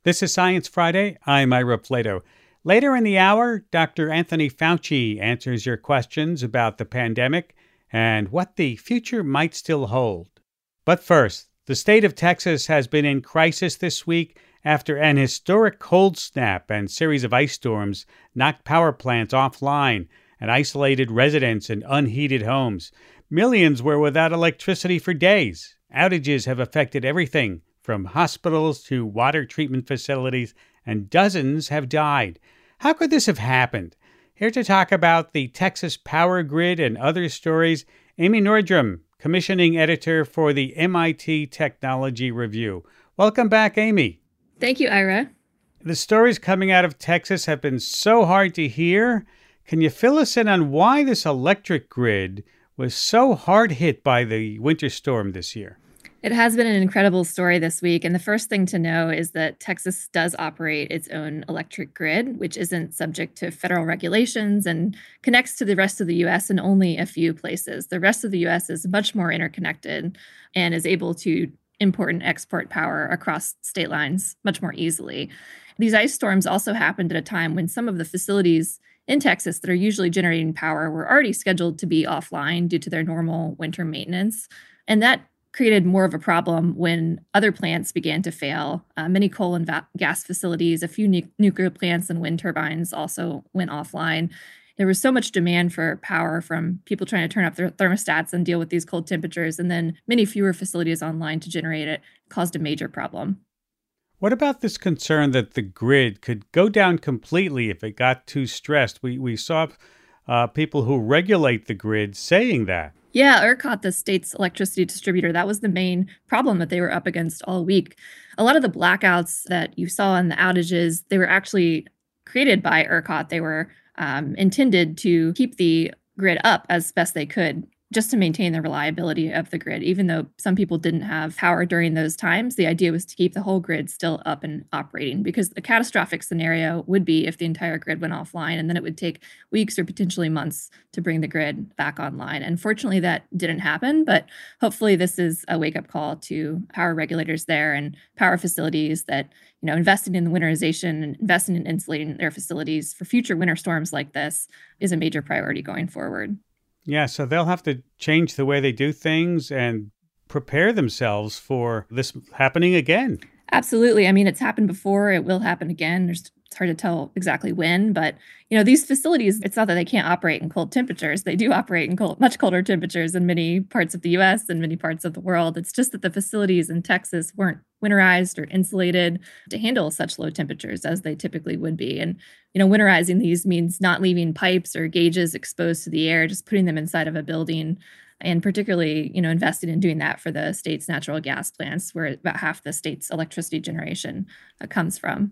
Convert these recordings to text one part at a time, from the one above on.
This is Science Friday. I'm Ira Plato. Later in the hour, Dr. Anthony Fauci answers your questions about the pandemic and what the future might still hold. But first, the state of Texas has been in crisis this week after an historic cold snap and series of ice storms knocked power plants offline and isolated residents in unheated homes. Millions were without electricity for days. Outages have affected everything from hospitals to water treatment facilities, and dozens have died. How could this have happened? Here to talk about the Texas power grid and other stories, Amy Nordrum, commissioning editor for the MIT Technology Review. Welcome back, Amy. Thank you, Ira. The stories coming out of Texas have been so hard to hear. Can you fill us in on why this electric grid was so hard hit by the winter storm this year? It has been an incredible story this week. And the first thing to know is that Texas does operate its own electric grid, which isn't subject to federal regulations and connects to the rest of the U.S. in only a few places. The rest of the U.S. is much more interconnected and is able to import and export power across state lines much more easily. These ice storms also happened at a time when some of the facilities in Texas that are usually generating power were already scheduled to be offline due to their normal winter maintenance. And that created more of a problem when other plants began to fail. Many coal and gas facilities, a few nuclear plants and wind turbines also went offline. There was so much demand for power from people trying to turn up their thermostats and deal with these cold temperatures, and then many fewer facilities online to generate it caused a major problem. What about this concern that the grid could go down completely if it got too stressed? We saw people who regulate the grid saying that. Yeah, ERCOT, the state's electricity distributor, that was the main problem that they were up against all week. A lot of the blackouts that you saw in the outages, they were actually created by ERCOT. They were intended to keep the grid up as best they could, just to maintain the reliability of the grid. Even though some people didn't have power during those times, the idea was to keep the whole grid still up and operating, because the catastrophic scenario would be if the entire grid went offline, and then it would take weeks or potentially months to bring the grid back online. Unfortunately, that didn't happen, but hopefully this is a wake-up call to power regulators there and power facilities that, investing in the winterization and investing in insulating their facilities for future winter storms like this is a major priority going forward. Yeah, so they'll have to change the way they do things and prepare themselves for this happening again. Absolutely. I mean, it's happened before. It will happen again. It's hard to tell exactly when, but these facilities, it's not that they can't operate in cold temperatures. They do operate in much colder temperatures in many parts of the U.S. and many parts of the world. It's just that the facilities in Texas weren't winterized or insulated to handle such low temperatures as they typically would be. And, winterizing these means not leaving pipes or gauges exposed to the air, just putting them inside of a building. And particularly, investing in doing that for the state's natural gas plants, where about half the state's electricity generation comes from.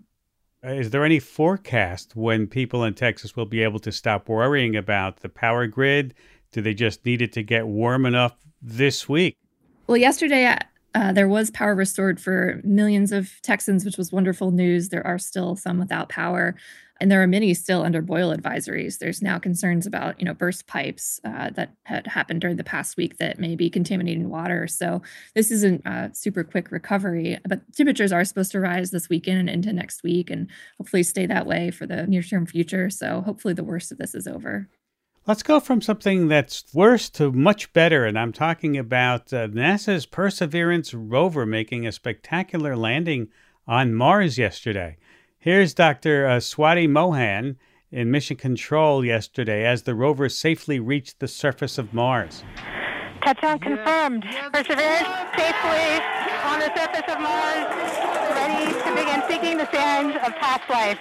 Is there any forecast when people in Texas will be able to stop worrying about the power grid? Do they just need it to get warm enough this week? Well, yesterday, there was power restored for millions of Texans, which was wonderful news. There are still some without power, and there are many still under boil advisories. There's now concerns about, burst pipes that had happened during the past week that may be contaminating water. So this isn't a super quick recovery, but temperatures are supposed to rise this weekend and into next week, and hopefully stay that way for the near-term future. So hopefully the worst of this is over. Let's go from something that's worse to much better, and I'm talking about NASA's Perseverance rover making a spectacular landing on Mars yesterday. Here's Dr. Swati Mohan in Mission Control yesterday as the rover safely reached the surface of Mars. Touchdown confirmed. Perseverance safely on the surface of Mars, ready to begin seeking the sands of past life.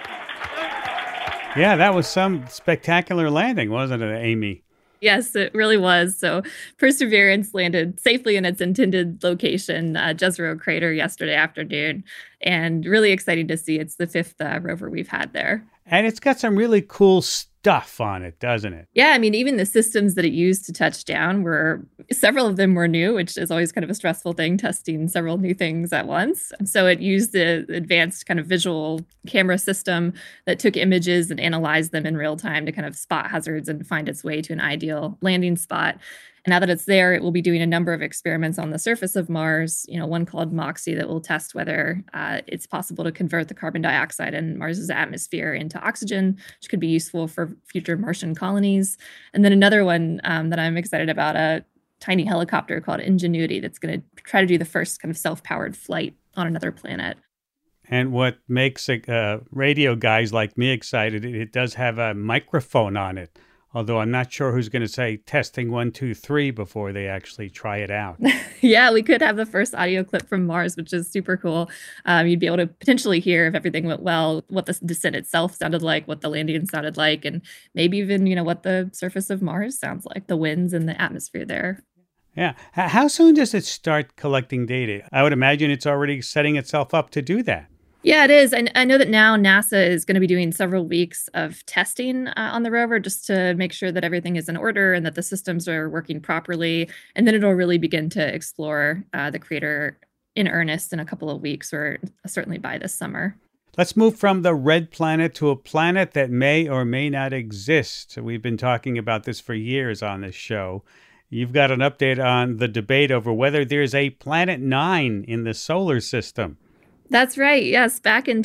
Yeah, that was some spectacular landing, wasn't it, Amy? Yes, it really was. So Perseverance landed safely in its intended location, Jezero Crater, yesterday afternoon. And really exciting to see. It's the fifth rover we've had there. And it's got some really cool stuff on it, doesn't it? Yeah, I mean, even the systems that it used to touch down several of them were new, which is always kind of a stressful thing, testing several new things at once. And so it used the advanced kind of visual camera system that took images and analyzed them in real time to kind of spot hazards and find its way to an ideal landing spot. And now that it's there, it will be doing a number of experiments on the surface of Mars, one called MOXIE that will test whether it's possible to convert the carbon dioxide in Mars's atmosphere into oxygen, which could be useful for future Martian colonies. And then another one that I'm excited about, a tiny helicopter called Ingenuity that's going to try to do the first kind of self-powered flight on another planet. And what makes radio guys like me excited, it does have a microphone on it. Although I'm not sure who's going to say testing 1, 2, 3 before they actually try it out. Yeah, we could have the first audio clip from Mars, which is super cool. You'd be able to potentially hear, if everything went well, what the descent itself sounded like, what the landing sounded like, and maybe even, what the surface of Mars sounds like, the winds and the atmosphere there. Yeah. How soon does it start collecting data? I would imagine it's already setting itself up to do that. Yeah, it is. I know that now NASA is going to be doing several weeks of testing on the rover just to make sure that everything is in order and that the systems are working properly. And then it'll really begin to explore the crater in earnest in a couple of weeks, or certainly by this summer. Let's move from the red planet to a planet that may or may not exist. We've been talking about this for years on this show. You've got an update on the debate over whether there's a Planet 9 in the solar system. That's right. Yes. Back in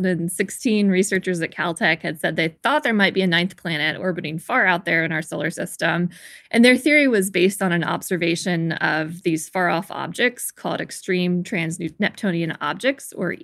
2016, researchers at Caltech had said they thought there might be a 9th planet orbiting far out there in our solar system. And their theory was based on an observation of these far-off objects called extreme trans-Neptunian objects, or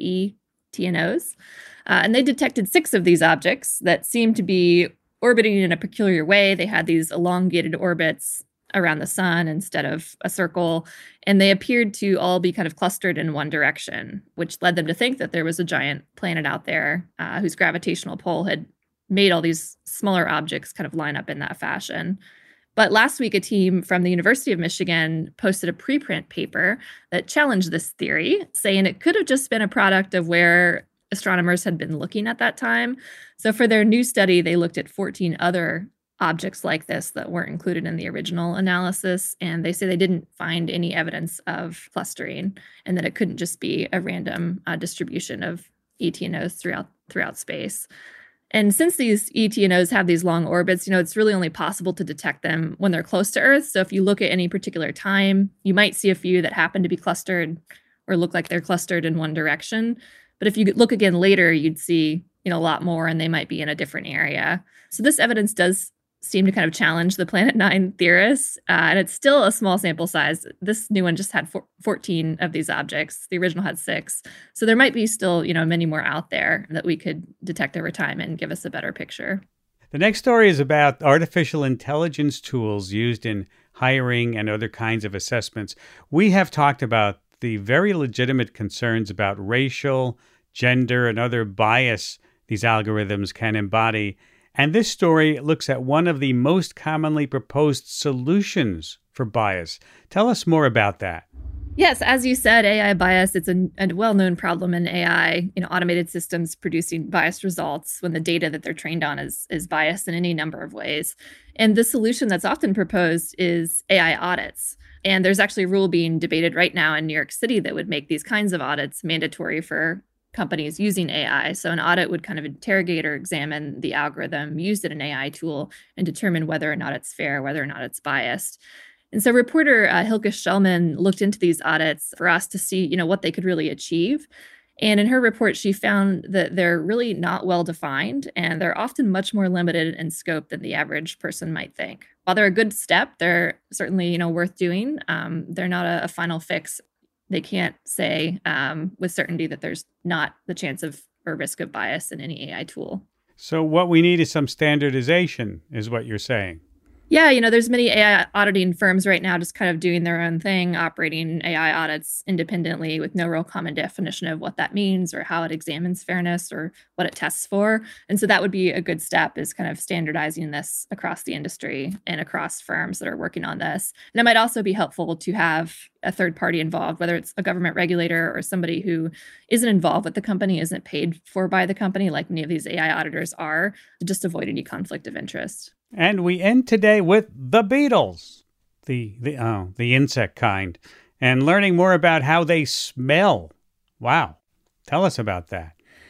ETNOs. And they detected 6 of these objects that seemed to be orbiting in a peculiar way. They had these elongated orbits around the sun instead of a circle, and they appeared to all be kind of clustered in one direction, which led them to think that there was a giant planet out there whose gravitational pull had made all these smaller objects kind of line up in that fashion. But last week, a team from the University of Michigan posted a preprint paper that challenged this theory, saying it could have just been a product of where astronomers had been looking at that time. So for their new study, they looked at 14 other objects like this that weren't included in the original analysis, and they say they didn't find any evidence of clustering, and that it couldn't just be a random distribution of ETNOs throughout space. And since these ETNOs have these long orbits, it's really only possible to detect them when they're close to Earth. So if you look at any particular time, you might see a few that happen to be clustered or look like they're clustered in one direction. But if you look again later, you'd see a lot more, and they might be in a different area. So this evidence does seem to kind of challenge the Planet 9 theorists, and it's still a small sample size. This new one just had 14 of these objects. The original had 6. So there might be still, many more out there that we could detect over time and give us a better picture. The next story is about artificial intelligence tools used in hiring and other kinds of assessments. We have talked about the very legitimate concerns about racial, gender, and other bias these algorithms can embody. And this story looks at one of the most commonly proposed solutions for bias. Tell us more about that. Yes, as you said, AI bias, it's a well-known problem in AI, automated systems producing biased results when the data that they're trained on is biased in any number of ways. And the solution that's often proposed is AI audits. And there's actually a rule being debated right now in New York City that would make these kinds of audits mandatory for companies using AI. So an audit would kind of interrogate or examine the algorithm used in an AI tool and determine whether or not it's fair, whether or not it's biased. And so reporter Hilke Shellman looked into these audits for us to see, what they could really achieve. And in her report, she found that they're really not well defined, and they're often much more limited in scope than the average person might think. While they're a good step, they're certainly, worth doing. They're not a final fix. They can't say with certainty that there's not the chance of or risk of bias in any AI tool. So what we need is some standardization, is what you're saying. Yeah, there's many AI auditing firms right now just kind of doing their own thing, operating AI audits independently with no real common definition of what that means or how it examines fairness or what it tests for. And so that would be a good step, is kind of standardizing this across the industry and across firms that are working on this. And it might also be helpful to have a third party involved, whether it's a government regulator or somebody who isn't involved with the company, isn't paid for by the company, like many of these AI auditors are, to just avoid any conflict of interest. And we end today with the beetles, the insect kind, and learning more about how they smell. Wow. Tell us about that.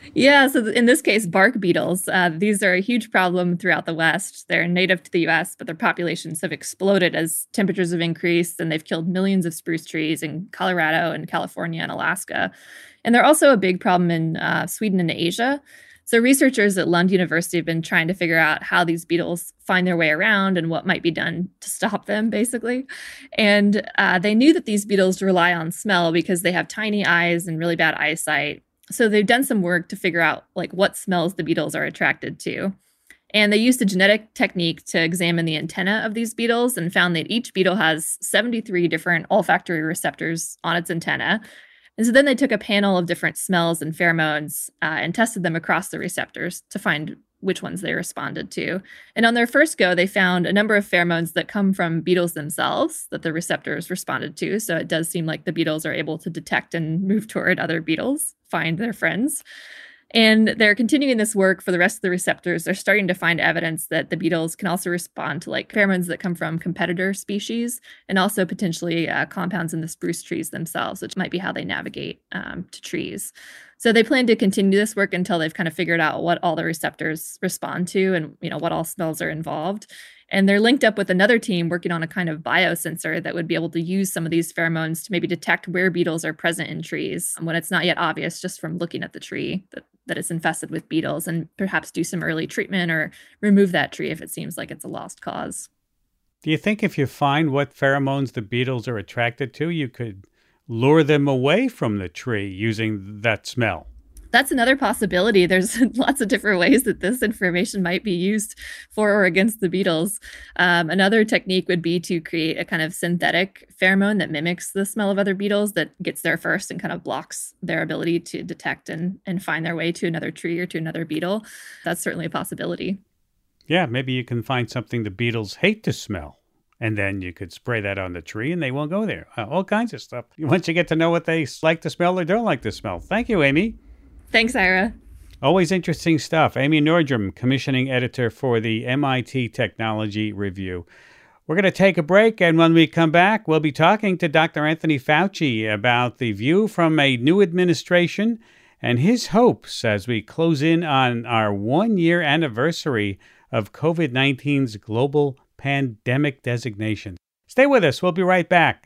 Yeah, so in this case, bark beetles. These are a huge problem throughout the West. They're native to the US, but their populations have exploded as temperatures have increased, and they've killed millions of spruce trees in Colorado and California and Alaska. And they're also a big problem in Sweden and Asia. So researchers at Lund University have been trying to figure out how these beetles find their way around and what might be done to stop them, basically. And they knew that these beetles rely on smell because they have tiny eyes and really bad eyesight. So they've done some work to figure out like what smells the beetles are attracted to. And they used a genetic technique to examine the antenna of these beetles and found that each beetle has 73 different olfactory receptors on its antenna. And so then they took a panel of different smells and pheromones and tested them across the receptors to find which ones they responded to. And on their first go, they found a number of pheromones that come from beetles themselves that the receptors responded to. So it does seem like the beetles are able to detect and move toward other beetles, find their friends. And they're continuing this work for the rest of the receptors. They're starting to find evidence that the beetles can also respond to like pheromones that come from competitor species and also potentially compounds in the spruce trees themselves, which might be how they navigate to trees. So they plan to continue this work until they've kind of figured out what all the receptors respond to and, what all smells are involved. And they're linked up with another team working on a kind of biosensor that would be able to use some of these pheromones to maybe detect where beetles are present in trees when it's not yet obvious just from looking at the tree that it's infested with beetles, and perhaps do some early treatment or remove that tree if it seems like it's a lost cause. Do you think if you find what pheromones the beetles are attracted to, you could lure them away from the tree using that smell? That's another possibility. There's lots of different ways that this information might be used for or against the beetles. Another technique would be to create a kind of synthetic pheromone that mimics the smell of other beetles that gets there first and kind of blocks their ability to detect and find their way to another tree or to another beetle. That's certainly a possibility. Yeah, maybe you can find something the beetles hate to smell. And then you could spray that on the tree and they won't go there. All kinds of stuff. Once you get to know what they like to smell or don't like to smell. Thank you, Amy. Thanks, Ira. Always interesting stuff. Amy Nordrum, commissioning editor for the MIT Technology Review. We're going to take a break, and when we come back, we'll be talking to Dr. Anthony Fauci about the view from a new administration and his hopes as we close in on our one-year anniversary of COVID-19's global pandemic designation. Stay with us. We'll be right back.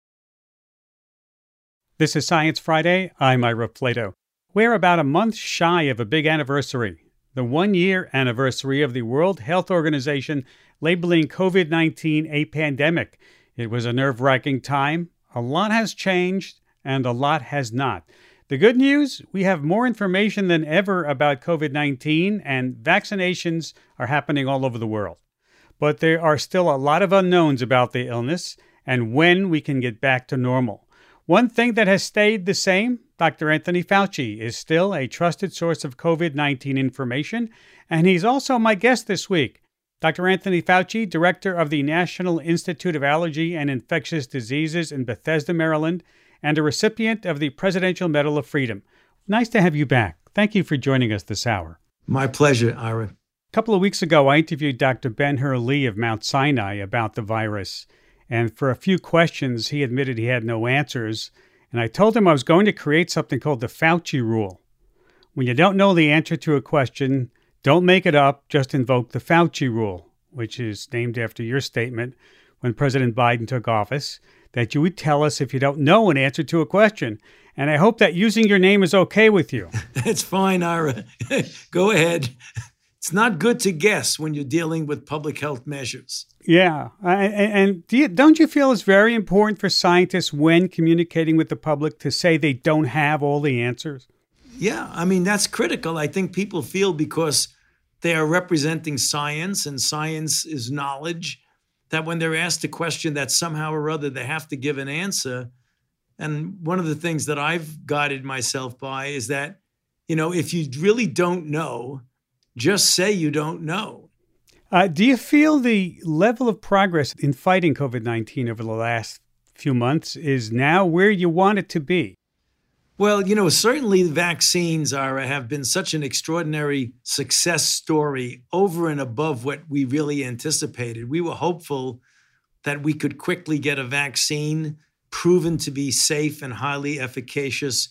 This is Science Friday. I'm Ira Flato. We're about a month shy of a big anniversary, the one-year anniversary of the World Health Organization labeling COVID-19 a pandemic. It was a nerve-wracking time. A lot has changed, and a lot has not. The good news, we have more information than ever about COVID-19, and vaccinations are happening all over the world. But there are still a lot of unknowns about the illness and when we can get back to normal. One thing that has stayed the same, Dr. Anthony Fauci is still a trusted source of COVID-19 information, and he's also my guest this week. Dr. Anthony Fauci, director of the National Institute of Allergy and Infectious Diseases in Bethesda, Maryland, and a recipient of the Presidential Medal of Freedom. Nice to have you back. Thank you for joining us this hour. My pleasure, Ira. A couple of weeks ago, I interviewed Dr. Ben-Hur Lee of Mount Sinai about the virus. And for a few questions, he admitted he had no answers. And I told him I was going to create something called the Fauci Rule. When you don't know the answer to a question, don't make it up, just invoke the Fauci Rule, which is named after your statement when President Biden took office, that you would tell us if you don't know an answer to a question. And I hope that using your name is okay with you. It's fine, Ira. Go ahead. It's not good to guess when you're dealing with public health measures. Yeah. And don't you feel it's very important for scientists when communicating with the public to say they don't have all the answers? Yeah, I mean, that's critical. I think people feel because they are representing science and science is knowledge, that when they're asked a question that somehow or other they have to give an answer. And one of the things that I've guided myself by is that, if you really don't know, just say you don't know. Do you feel the level of progress in fighting COVID-19 over the last few months is now where you want it to be? Well, certainly the vaccines have been such an extraordinary success story over and above what we really anticipated. We were hopeful that we could quickly get a vaccine proven to be safe and highly efficacious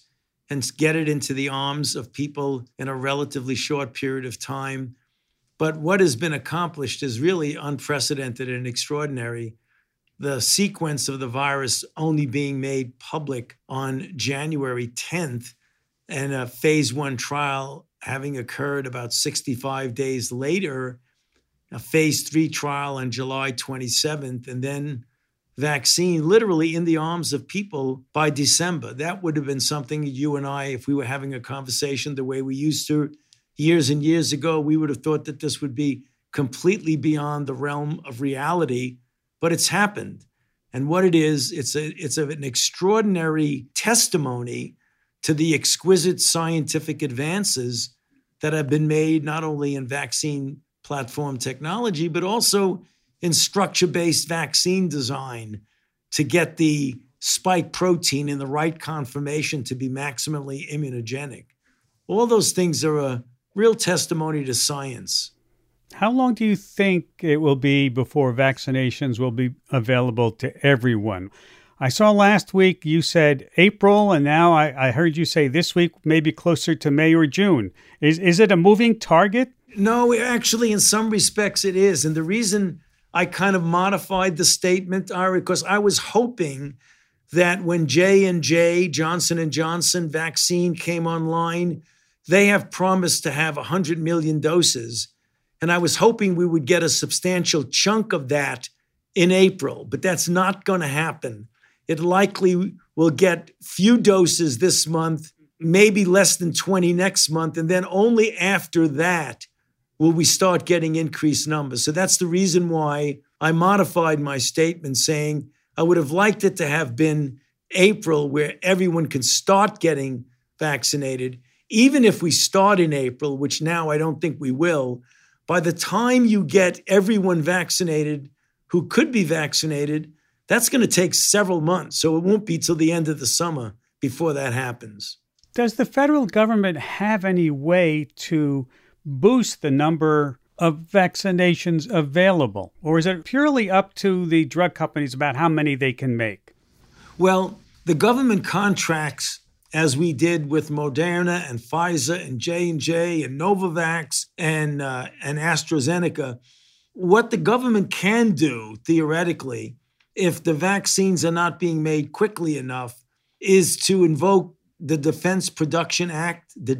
and get it into the arms of people in a relatively short period of time. But what has been accomplished is really unprecedented and extraordinary. The sequence of the virus only being made public on January 10th, and a phase 1 trial having occurred about 65 days later, a phase 3 trial on July 27th, and then vaccine literally in the arms of people by December. That would have been something you and I, if we were having a conversation the way we used to years and years ago, we would have thought that this would be completely beyond the realm of reality, but it's happened. And what it is, it's an extraordinary testimony to the exquisite scientific advances that have been made not only in vaccine platform technology, but also in structure-based vaccine design to get the spike protein in the right conformation to be maximally immunogenic. All those things are a real testimony to science. How long do you think it will be before vaccinations will be available to everyone? I saw last week you said April, and now I heard you say this week maybe closer to May or June. Is it a moving target? No, actually, in some respects it is. And the reason I kind of modified the statement, Ira, because I was hoping that when J&J, Johnson & Johnson vaccine came online, they have promised to have 100 million doses. And I was hoping we would get a substantial chunk of that in April, but that's not going to happen. It likely will get few doses this month, maybe less than 20 next month, and then only after that will we start getting increased numbers. So that's the reason why I modified my statement saying I would have liked it to have been April where everyone can start getting vaccinated. Even if we start in April, which now I don't think we will, by the time you get everyone vaccinated who could be vaccinated, that's going to take several months. So it won't be till the end of the summer before that happens. Does the federal government have any way to boost the number of vaccinations available? Or is it purely up to the drug companies about how many they can make? Well, the government contracts, as we did with Moderna and Pfizer and J&J and Novavax and AstraZeneca, what the government can do, theoretically, if the vaccines are not being made quickly enough, is to invoke the Defense Production Act, the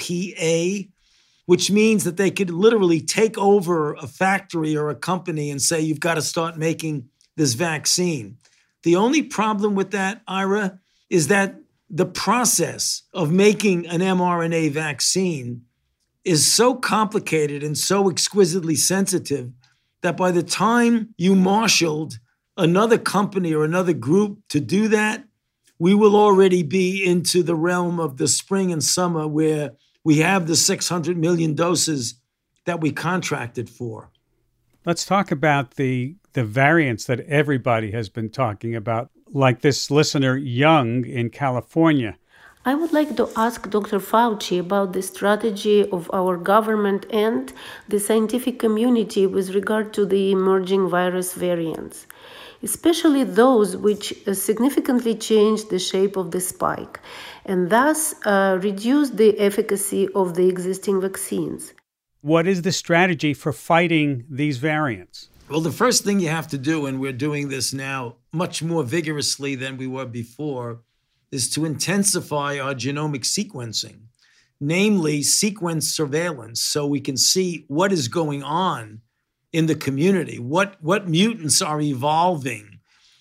DPA, which means that they could literally take over a factory or a company and say, you've got to start making this vaccine. The only problem with that, Ira, is that the process of making an mRNA vaccine is so complicated and so exquisitely sensitive that by the time you marshaled another company or another group to do that, we will already be into the realm of the spring and summer where we have the 600 million doses that we contracted for. Let's talk about the variants that everybody has been talking about, like this listener, Young, in California. I would like to ask Dr. Fauci about the strategy of our government and the scientific community with regard to the emerging virus variants, especially those which significantly change the shape of the spike and thus reduce the efficacy of the existing vaccines. What is the strategy for fighting these variants? Well, the first thing you have to do, and we're doing this now much more vigorously than we were before, is to intensify our genomic sequencing, namely sequence surveillance, so we can see what is going on in the community, what mutants are evolving.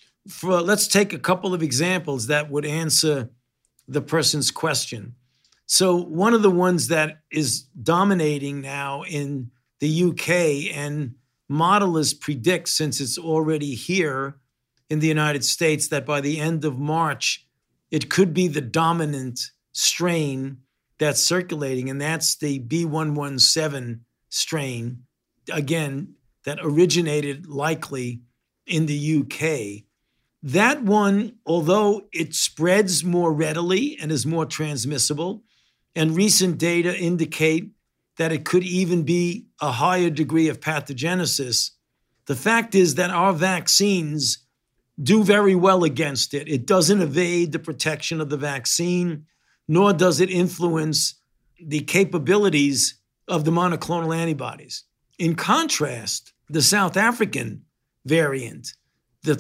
Let's take a couple of examples that would answer the person's question. So one of the ones that is dominating now in the UK, and modelers predict, since it's already here in the United States, that by the end of March, it could be the dominant strain that's circulating, and that's the B117 strain, again, that originated likely in the UK. That one, although it spreads more readily and is more transmissible, and recent data indicate that it could even be a higher degree of pathogenesis, the fact is that our vaccines do very well against it. It doesn't evade the protection of the vaccine. nor does it influence the capabilities of the monoclonal antibodies. In contrast, the South African variant, the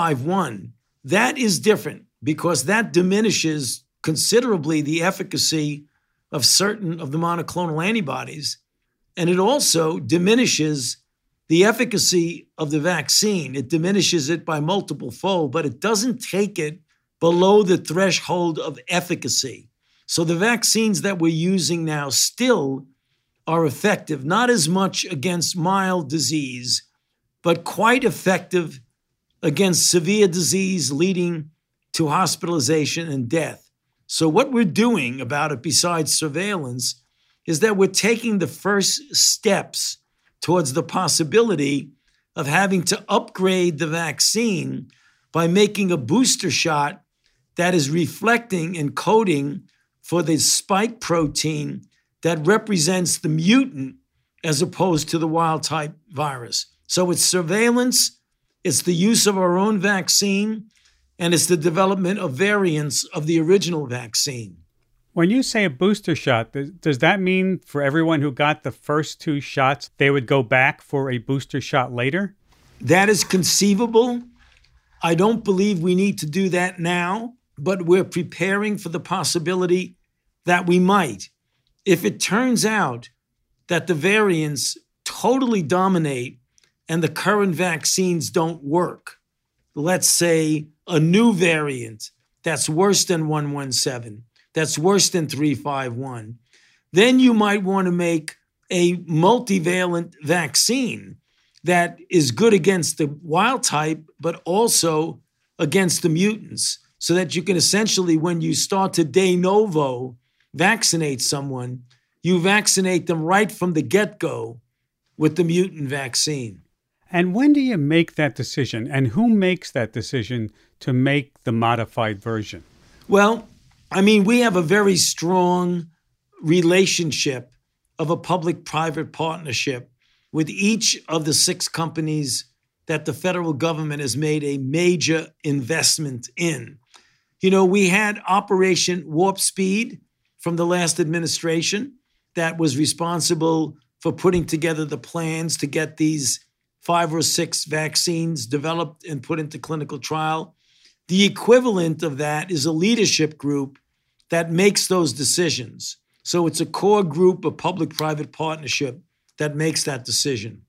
351, that is different because that diminishes considerably the efficacy of certain of the monoclonal antibodies, and it also diminishes the efficacy of the vaccine. It diminishes it by multiple fold, but it doesn't take it below the threshold of efficacy. So the vaccines that we're using now still are effective, not as much against mild disease, but quite effective against severe disease leading to hospitalization and death. So what we're doing about it, besides surveillance, is that we're taking the first steps towards the possibility of having to upgrade the vaccine by making a booster shot that is reflecting and coding for the spike protein that represents the mutant as opposed to the wild type virus. So it's surveillance, it's the use of our own vaccine, and it's the development of variants of the original vaccine. When you say a booster shot, does that mean for everyone who got the first 2 shots, they would go back for a booster shot later? That is conceivable. I don't believe we need to do that now, but we're preparing for the possibility that we might. If it turns out that the variants totally dominate and the current vaccines don't work, let's say a new variant that's worse than 117, that's worse than 351, then you might want to make a multivalent vaccine that is good against the wild type, but also against the mutants, so that you can essentially, when you start to de novo vaccinate someone, you vaccinate them right from the get-go with the mutant vaccine. And when do you make that decision? And who makes that decision to make the modified version? Well, I mean, we have a very strong relationship of a public-private partnership with each of the 6 companies that the federal government has made a major investment in. You know, we had Operation Warp Speed from the last administration that was responsible for putting together the plans to get these 5 or 6 vaccines developed and put into clinical trial. The equivalent of that is a leadership group that makes those decisions. So it's a core group of public-private partnership that makes that decision.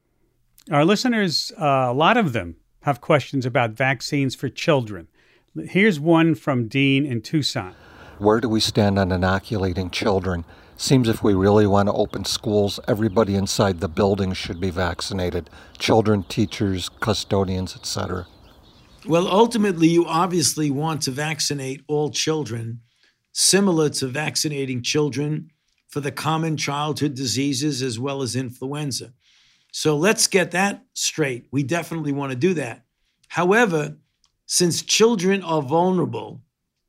Our listeners, a lot of them have questions about vaccines for children. Here's one from Dean in Tucson. Where do we stand on inoculating children? Seems if we really want to open schools, everybody inside the building should be vaccinated. Children, teachers, custodians, etc. Well, ultimately, you obviously want to vaccinate all children, similar to vaccinating children for the common childhood diseases as well as influenza. So let's get that straight. We definitely want to do that. However, since children are vulnerable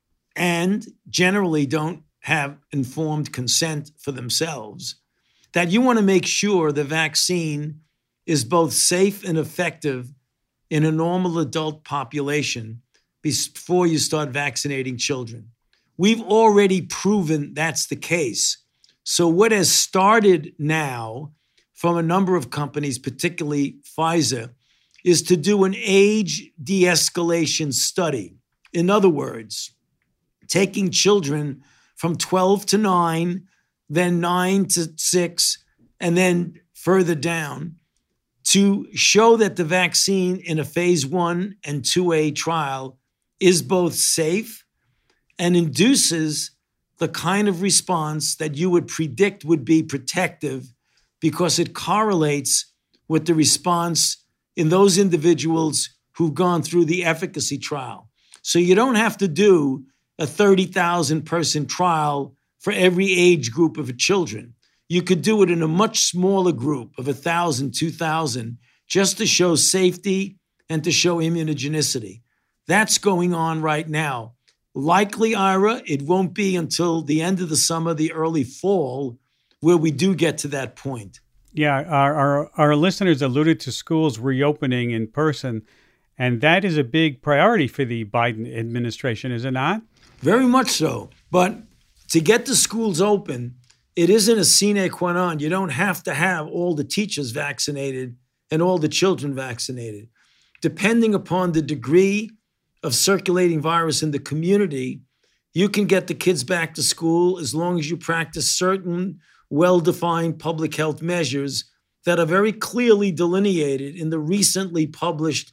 and generally don't have informed consent for themselves, that you want to make sure the vaccine is both safe and effective in a normal adult population before you start vaccinating children. We've already proven that's the case. So what has started now from a number of companies, particularly Pfizer, is to do an age de-escalation study. In other words, taking children from 12 to 9, then 9 to 6, and then further down to show that the vaccine in a phase 1 and 2A trial is both safe and induces the kind of response that you would predict would be protective because it correlates with the response in those individuals who've gone through the efficacy trial. So you don't have to do a 30,000 person trial for every age group of children. You could do it in a much smaller group of 1,000, 2,000, just to show safety and to show immunogenicity. That's going on right now. Likely, Ira, it won't be until the end of the summer, the early fall, where we do get to that point. Yeah, our listeners alluded to schools reopening in person, and that is a big priority for the Biden administration, is it not? Very much so. But To get the schools open, it isn't a sine qua non. You don't have to have all the teachers vaccinated and all the children vaccinated. Depending upon the degree of circulating virus in the community, you can get the kids back to school as long as you practice certain well-defined public health measures that are very clearly delineated in the recently published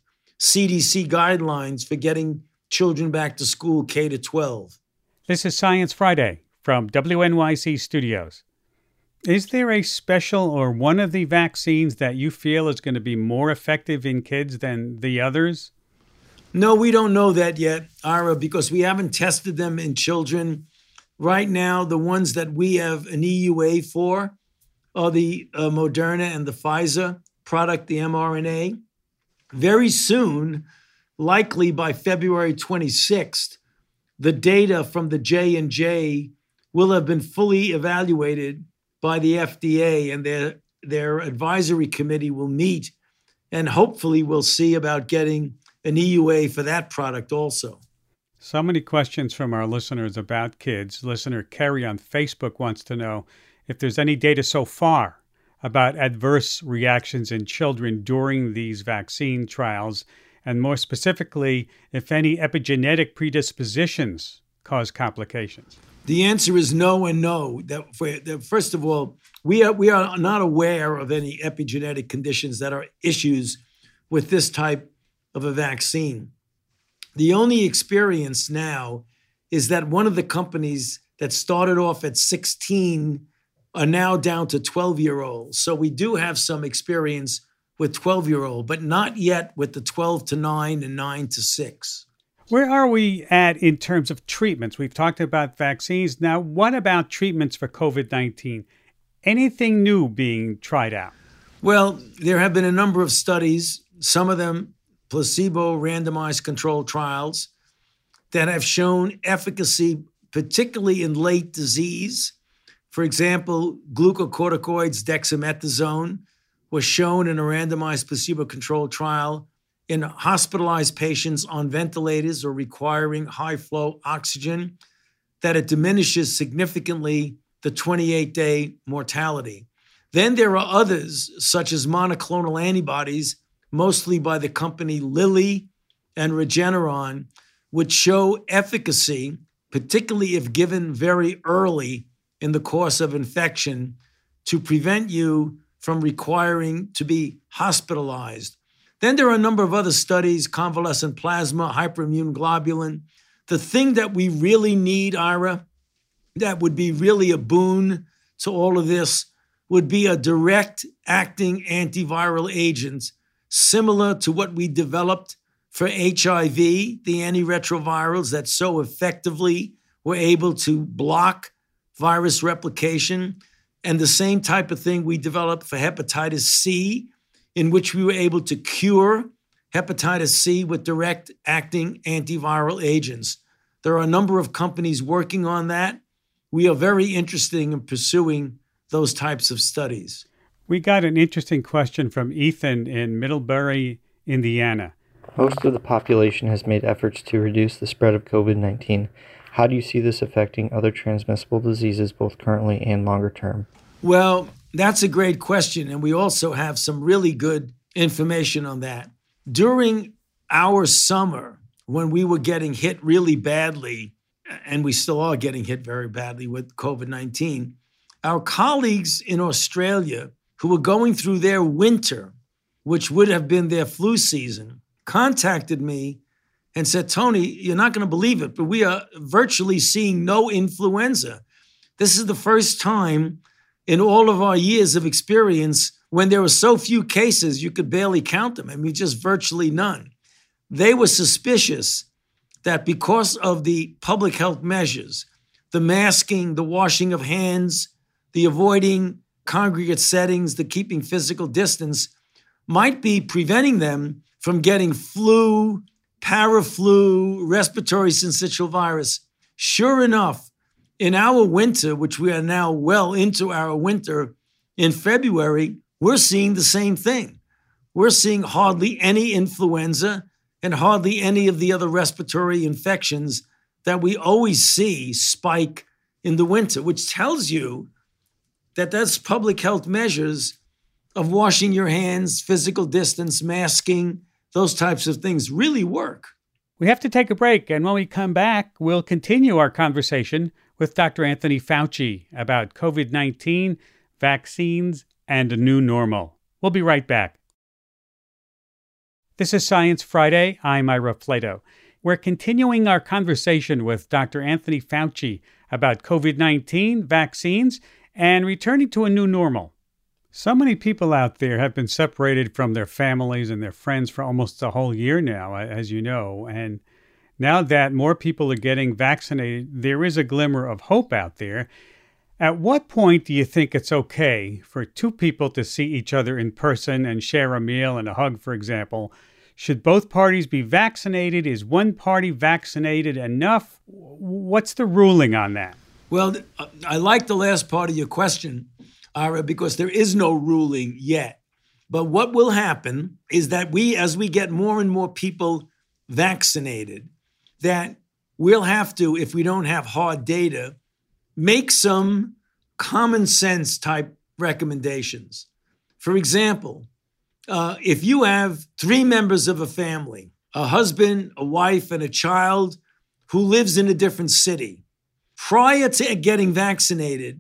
CDC guidelines for getting children back to school K to 12. This is Science Friday from WNYC Studios. Is there a special or one of the vaccines that you feel is going to be more effective in kids than the others? No, we don't know that yet, Ira, because we haven't tested them in children. Right now, the ones that we have an EUA for are the Moderna and the Pfizer product, the mRNA. Very soon, likely by February 26th, the data from the J&J will have been fully evaluated by the FDA, and their advisory committee will meet, and hopefully we'll see about getting an EUA for that product also. So many questions from our listeners about kids. Listener Kerry on Facebook wants to know if there's any data so far about adverse reactions in children during these vaccine trials, and more specifically, if any epigenetic predispositions cause complications. The answer is no and no. First of all, we are not aware of any epigenetic conditions that are issues with this type of a vaccine. The only experience now is that one of the companies that started off at 16 are now down to 12-year-olds. So we do have some experience with 12-year-old, but not yet with the 12 to 9 and 9 to 6. Where are we at in terms of treatments? We've talked about vaccines. Now, what about treatments for COVID-19? Anything new being tried out? Well, there have been a number of studies, some of them placebo randomized controlled trials, that have shown efficacy, particularly in late disease. For example, glucocorticoids, dexamethasone, was shown in a randomized placebo-controlled trial in hospitalized patients on ventilators or requiring high-flow oxygen, that it diminishes significantly the 28-day mortality. Then there are others, such as monoclonal antibodies, mostly by the company Lilly and Regeneron, which show efficacy, particularly if given very early in the course of infection, to prevent you from requiring to be hospitalized. Then there are a number of other studies, convalescent plasma, hyperimmune globulin. The thing that we really need, Ira, that would be really a boon to all of this, would be a direct-acting antiviral agent, similar to what we developed for HIV, the antiretrovirals that so effectively were able to block virus replication, and the same type of thing we developed for hepatitis C, in which we were able to cure hepatitis C with direct-acting antiviral agents. There are a number of companies working on that. We are very interested in pursuing those types of studies. We got an interesting question from Ethan in Middlebury, Indiana. Most of the population has made efforts to reduce the spread of COVID-19. How do you see this affecting other transmissible diseases, both currently and longer term? Well, that's a great question, and we also have some really good information on that. During our summer, when we were getting hit really badly, and we still are getting hit very badly with COVID-19, our colleagues in Australia who were going through their winter, which would have been their flu season, contacted me and said, Tony, you're not going to believe it, but we are virtually seeing no influenza. This is the first time in all of our years of experience when there were so few cases, you could barely count them. I mean, just virtually none. They were suspicious that because of the public health measures, the masking, the washing of hands, the avoiding congregate settings, the keeping physical distance, might be preventing them from getting flu, paraflu, respiratory syncytial virus. Sure enough, in our winter, which we are now well into our winter, in February, we're seeing the same thing. We're seeing hardly any influenza and hardly any of the other respiratory infections that we always see spike in the winter, which tells you that that's public health measures of washing your hands, physical distance, masking, those types of things really work. We have to take a break, and when we come back, we'll continue our conversation with Dr. Anthony Fauci about COVID-19, vaccines, and a new normal. We'll be right back. This is Science Friday. I'm Ira Flatow. We're continuing our conversation with Dr. Anthony Fauci about COVID-19, vaccines, and returning to a new normal. So many people out there have been separated from their families and their friends for almost a whole year now, as you know. And now that more people are getting vaccinated, there is a glimmer of hope out there. At what point do you think it's okay for two people to see each other in person and share a meal and a hug, for example? Should both parties be vaccinated? Is one party vaccinated enough? What's the ruling on that? Well, I like the last part of your question, Ira, because there is no ruling yet. But what will happen is that as we get more and more people vaccinated, that we'll have to, if we don't have hard data, make some common sense type recommendations. For example, if you have 3 members of a family, a husband, a wife, and a child who lives in a different city, prior to getting vaccinated,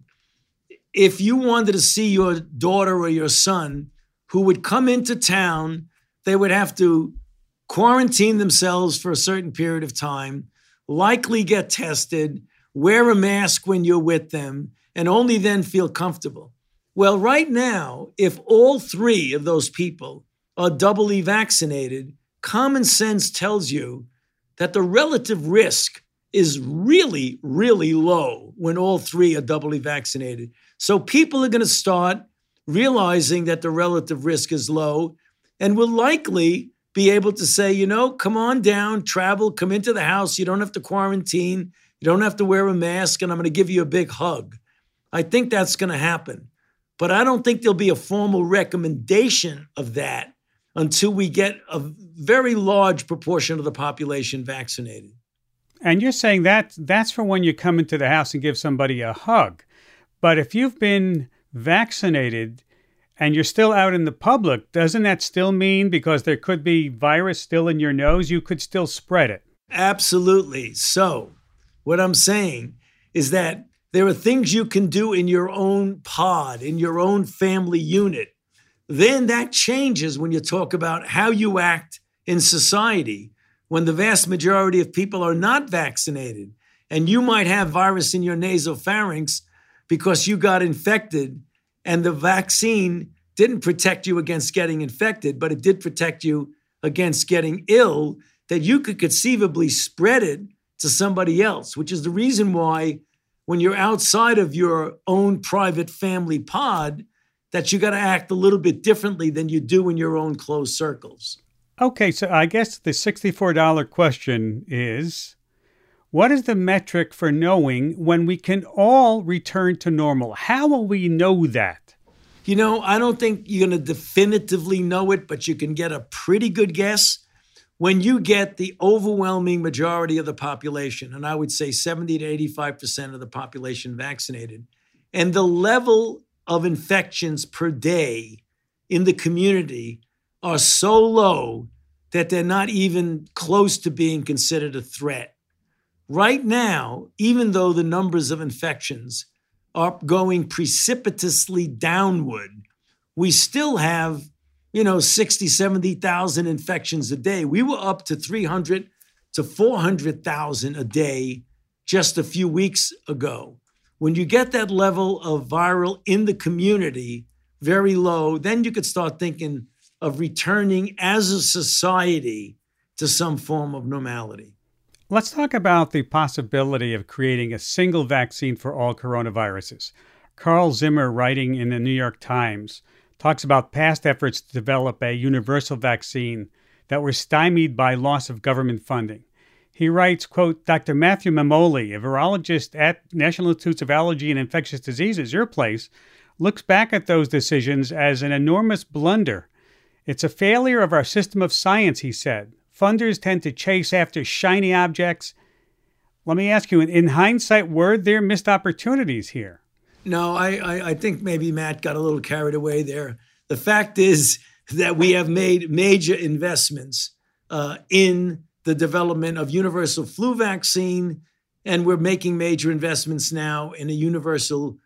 if you wanted to see your daughter or your son who would come into town, they would have to quarantine themselves for a certain period of time, likely get tested, wear a mask when you're with them, and only then feel comfortable. Well, right now, if all 3 of those people are doubly vaccinated, common sense tells you that the relative risk is really, really low when all 3 are doubly vaccinated. So people are going to start realizing that the relative risk is low and will likely be able to say, come on down, travel, come into the house. You don't have to quarantine. You don't have to wear a mask, and I'm going to give you a big hug. I think that's going to happen. But I don't think there'll be a formal recommendation of that until we get a very large proportion of the population vaccinated. And you're saying that's for when you come into the house and give somebody a hug. But if you've been vaccinated and you're still out in the public, doesn't that still mean, because there could be virus still in your nose, you could still spread it? Absolutely. So what I'm saying is that there are things you can do in your own pod, in your own family unit. Then that changes when you talk about how you act in society when the vast majority of people are not vaccinated. And you might have virus in your nasopharynx because you got infected and the vaccine didn't protect you against getting infected, but it did protect you against getting ill, that you could conceivably spread it to somebody else, which is the reason why when you're outside of your own private family pod, that you got to act a little bit differently than you do in your own closed circles. Okay, so I guess the $64 question is, what is the metric for knowing when we can all return to normal? How will we know that? I don't think you're going to definitively know it, but you can get a pretty good guess when you get the overwhelming majority of the population, and I would say 70 to 85% of the population vaccinated, and the level of infections per day in the community are so low that they're not even close to being considered a threat. Right now, even though the numbers of infections are going precipitously downward, we still have 60, 70,000 infections a day. We were up to 300 to 400,000 a day just a few weeks ago. When you get that level of viral in the community very low, then you could start thinking of returning as a society to some form of normality. Let's talk about the possibility of creating a single vaccine for all coronaviruses. Carl Zimmer, writing in the New York Times, talks about past efforts to develop a universal vaccine that were stymied by loss of government funding. He writes, quote, Dr. Matthew Mamoli, a virologist at National Institutes of Allergy and Infectious Diseases, your place, looks back at those decisions as an enormous blunder. It's a failure of our system of science, he said. Funders tend to chase after shiny objects. Let me ask you, in hindsight, were there missed opportunities here? No, I think maybe Matt got a little carried away there. The fact is that we have made major investments in the development of universal flu vaccine, and we're making major investments now in a universal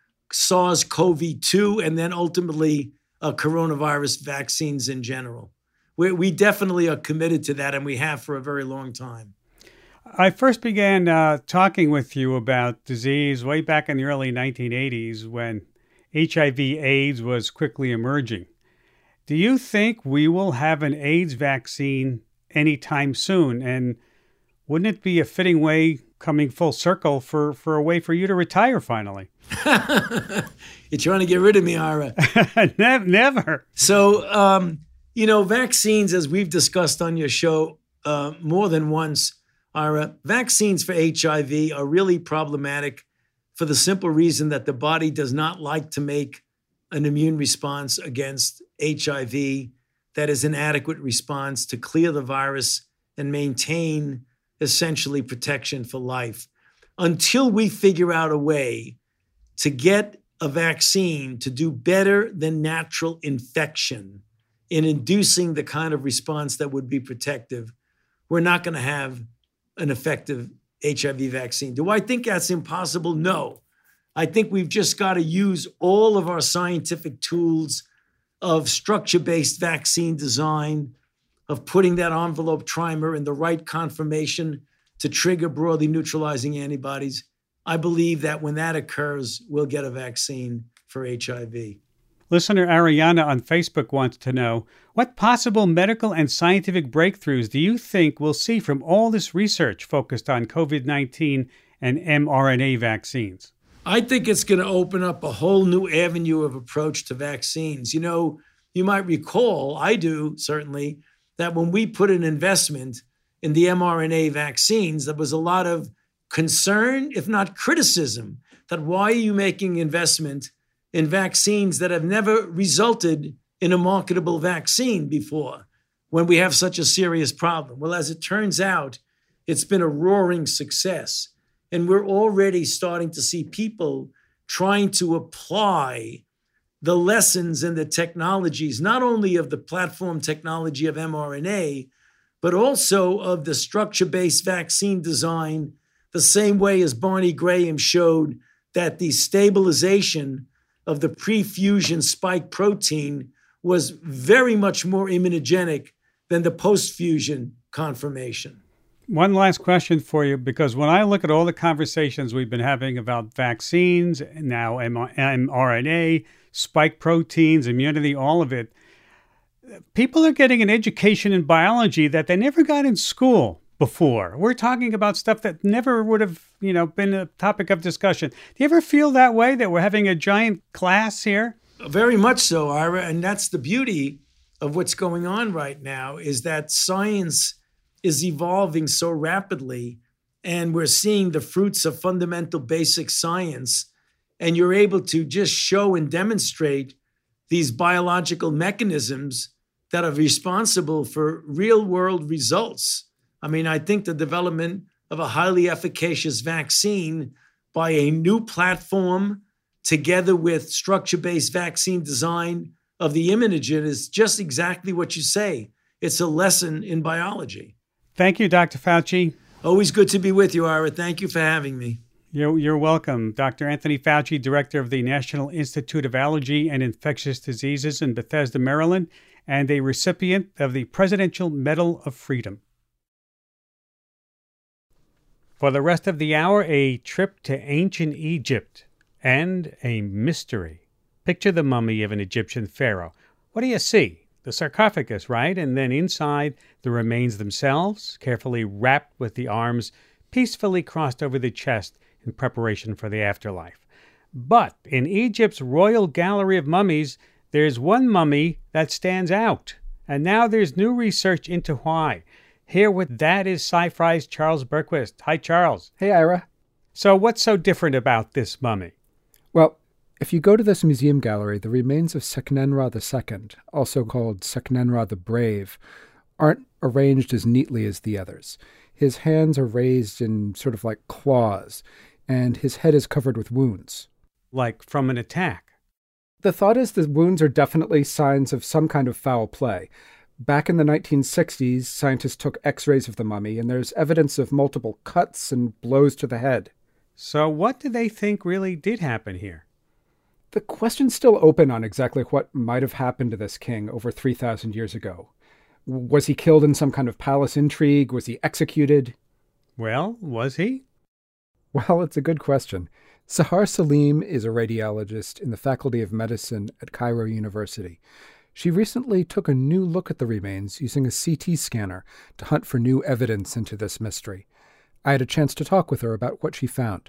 SARS-CoV-2 and then ultimately coronavirus vaccines in general. We definitely are committed to that, and we have for a very long time. I first began talking with you about disease way back in the early 1980s when HIV/AIDS was quickly emerging. Do you think we will have an AIDS vaccine anytime soon? And wouldn't it be a fitting way, coming full circle, for a way for you to retire finally? You're trying to get rid of me, Ira. Never. So, vaccines, as we've discussed on your show more than once, Ira, vaccines for HIV are really problematic for the simple reason that the body does not like to make an immune response against HIV that is an adequate response to clear the virus and maintain essentially protection for life. Until we figure out a way to get a vaccine to do better than natural infection in inducing the kind of response that would be protective, we're not going to have an effective HIV vaccine. Do I think that's impossible? No. I think we've just got to use all of our scientific tools of structure-based vaccine design, of putting that envelope trimer in the right conformation to trigger broadly neutralizing antibodies. I believe that when that occurs, we'll get a vaccine for HIV. Listener Ariana on Facebook wants to know, what possible medical and scientific breakthroughs do you think we'll see from all this research focused on COVID-19 and mRNA vaccines? I think it's going to open up a whole new avenue of approach to vaccines. You might recall, I do certainly, that when we put an investment in the mRNA vaccines, there was a lot of concern, if not criticism, that why are you making investment in vaccines that have never resulted in a marketable vaccine before when we have such a serious problem? Well, as it turns out, it's been a roaring success. And we're already starting to see people trying to apply the lessons and the technologies, not only of the platform technology of mRNA, but also of the structure-based vaccine design, the same way as Barney Graham showed that the stabilization of the pre-fusion spike protein was very much more immunogenic than the post-fusion conformation. One last question for you, because when I look at all the conversations we've been having about vaccines, now mRNA, spike proteins, immunity, all of it, people are getting an education in biology that they never got in school before. We're talking about stuff that never would have, been a topic of discussion. Do you ever feel that way, that we're having a giant class here? Very much so, Ira. And that's the beauty of what's going on right now, is that science is evolving so rapidly, and we're seeing the fruits of fundamental basic science, and you're able to just show and demonstrate these biological mechanisms that are responsible for real-world results. I mean, I think the development of a highly efficacious vaccine by a new platform together with structure-based vaccine design of the immunogen is just exactly what you say. It's a lesson in biology. Thank you, Dr. Fauci. Always good to be with you, Ira. Thank you for having me. You're welcome. Dr. Anthony Fauci, Director of the National Institute of Allergy and Infectious Diseases in Bethesda, Maryland, and a recipient of the Presidential Medal of Freedom. For the rest of the hour, a trip to ancient Egypt and a mystery. Picture the mummy of an Egyptian pharaoh. What do you see? The sarcophagus, right? And then inside, the remains themselves, carefully wrapped with the arms peacefully crossed over the chest in preparation for the afterlife. But in Egypt's Royal Gallery of Mummies, there's one mummy that stands out. And now there's new research into why. Here with that is Sci-Fi's Charles Bergquist. Hi, Charles. Hey, Ira. So what's so different about this mummy? Well, if you go to this museum gallery, the remains of Seqenenra II, also called Seqenenra the Brave, aren't arranged as neatly as the others. His hands are raised in sort of like claws, and his head is covered with wounds. Like from an attack. The thought is the wounds are definitely signs of some kind of foul play. Back in the 1960s, scientists took x-rays of the mummy, and there's evidence of multiple cuts and blows to the head. So what do they think really did happen here? The question's still open on exactly what might have happened to this king over 3,000 years ago. Was he killed in some kind of palace intrigue? Was he executed? Well, was he? Well, it's a good question. Sahar Salim is a radiologist in the Faculty of Medicine at Cairo University. She recently took a new look at the remains using a CT scanner to hunt for new evidence into this mystery. I had a chance to talk with her about what she found.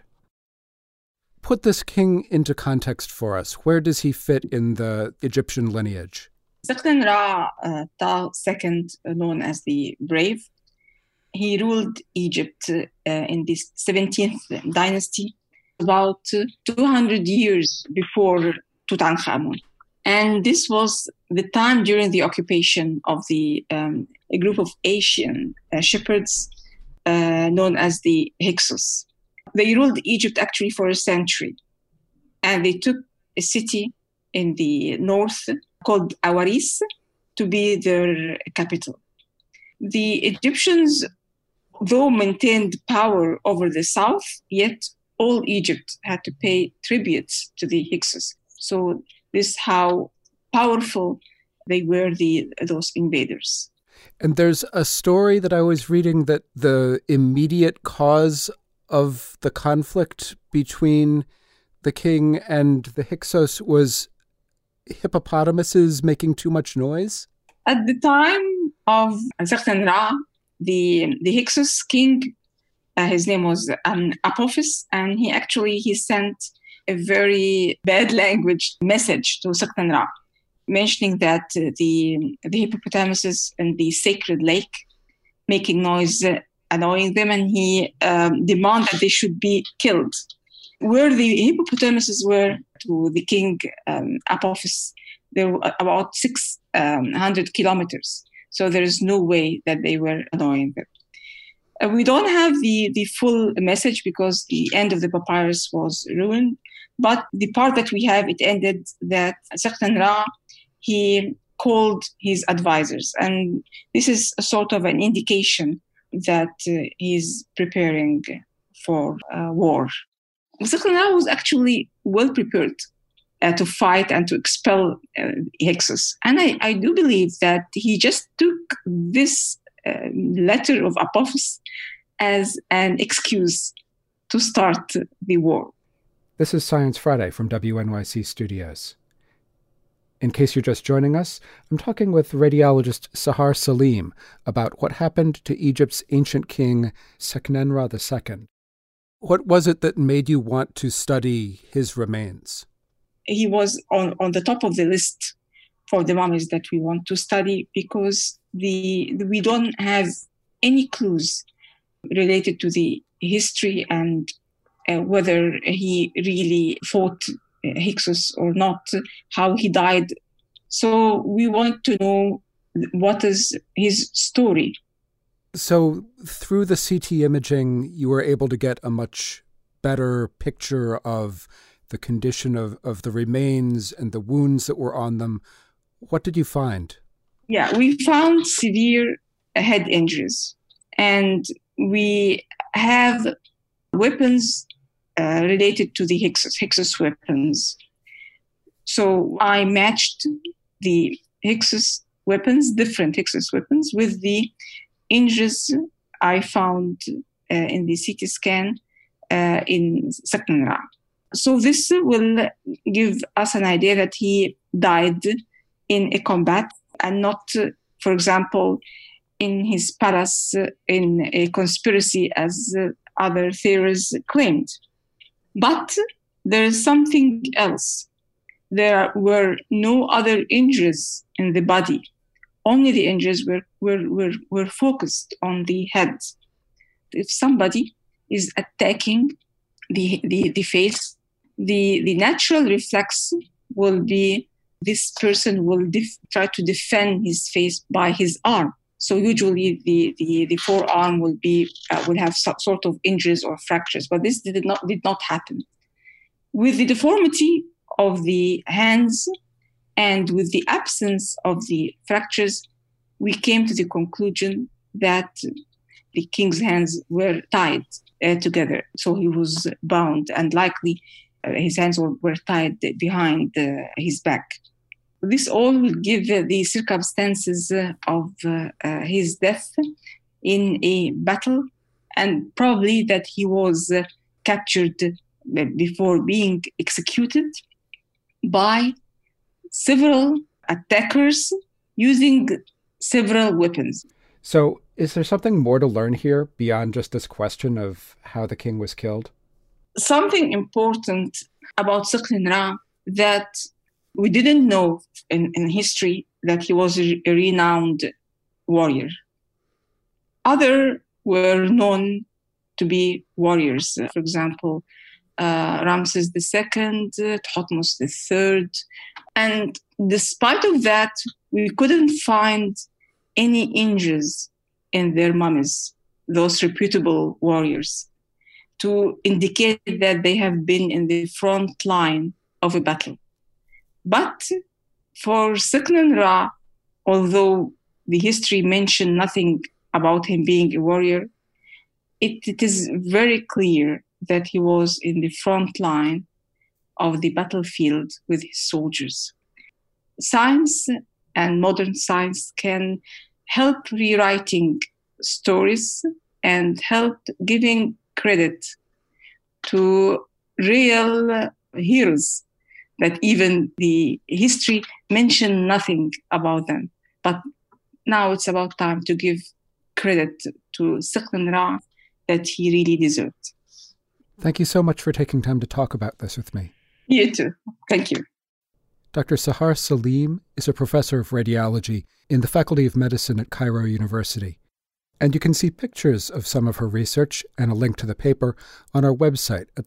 Put this king into context for us. Where does he fit in the Egyptian lineage? Seqen Ra Ta II, known as the Brave, he ruled Egypt in the 17th dynasty, about 200 years before Tutankhamun. And this was the time during the occupation of a group of Asian shepherds known as the Hyksos. They ruled Egypt actually for a century. And they took a city in the north called Awaris to be their capital. The Egyptians, though maintained power over the south, yet all Egypt had to pay tributes to the Hyksos. So this is how powerful they were, those invaders. And there's a story that I was reading that the immediate cause of the conflict between the king and the Hyksos was hippopotamuses making too much noise? At the time of Seqen Ra, the Hyksos king, his name was Apophis, and he sent a very bad language message to Seqen Ra, mentioning that the hippopotamuses in the sacred lake making noise, annoying them, and he demanded that they should be killed. Where the hippopotamuses were to the king Apophis, they were about 600 kilometers. So there is no way that they were annoying them. We don't have the full message because the end of the papyrus was ruined. But the part that we have, it ended that Seqen Ra, he called his advisors. And this is a sort of an indication that he's preparing for war. Seqen Ra was actually well prepared to fight and to expel Hyksos. And I do believe that he just took this letter of Apophis as an excuse to start the war. This is Science Friday from WNYC Studios. In case you're just joining us, I'm talking with radiologist Sahar Salim about what happened to Egypt's ancient king, Seqen Ra II. What was it that made you want to study his remains? He was on the top of the list for the mummies that we want to study because we don't have any clues related to the history and whether he really fought Hyksos or not, how he died. So we want to know what is his story. So through the CT imaging, you were able to get a much better picture of the condition of the remains and the wounds that were on them. What did you find? Yeah, we found severe head injuries. And we have weapons related to the Hyksos weapons. So I matched the Hyksos weapons, different Hyksos weapons, with the injuries I found in the CT scan in Seqen Ra. So this will give us an idea that he died in a combat and not, for example, in his palace in a conspiracy as other theories claimed. But there is something else. There were no other injuries in the body. Only the injuries were focused on the head. If somebody is attacking the face, the natural reflex will be this person will try to defend his face by his arm. So usually the forearm will have some sort of injuries or fractures, but this did not happen. With the deformity of the hands and with the absence of the fractures, we came to the conclusion that the king's hands were tied together. So he was bound, and likely his hands were tied behind his back. This all will give the circumstances of his death in a battle, and probably that he was captured before being executed by several attackers using several weapons. So is there something more to learn here beyond just this question of how the king was killed? Something important about Seqen Ra that we didn't know in history, that he was a renowned warrior. Others were known to be warriors. For example, Ramses II, Thutmose III. And despite of that, we couldn't find any injuries in their mummies, those reputable warriors, to indicate that they have been in the front line of a battle. But for Seqen Ra, although the history mentioned nothing about him being a warrior, it is very clear that he was in the front line of the battlefield with his soldiers. Science and modern science can help rewriting stories and help giving credit to real heroes that even the history mentioned nothing about them. But now it's about time to give credit to Seqen Ra that he really deserved. Thank you so much for taking time to talk about this with me. You too. Thank you. Dr. Sahar Saleem is a professor of radiology in the Faculty of Medicine at Cairo University. And you can see pictures of some of her research and a link to the paper on our website at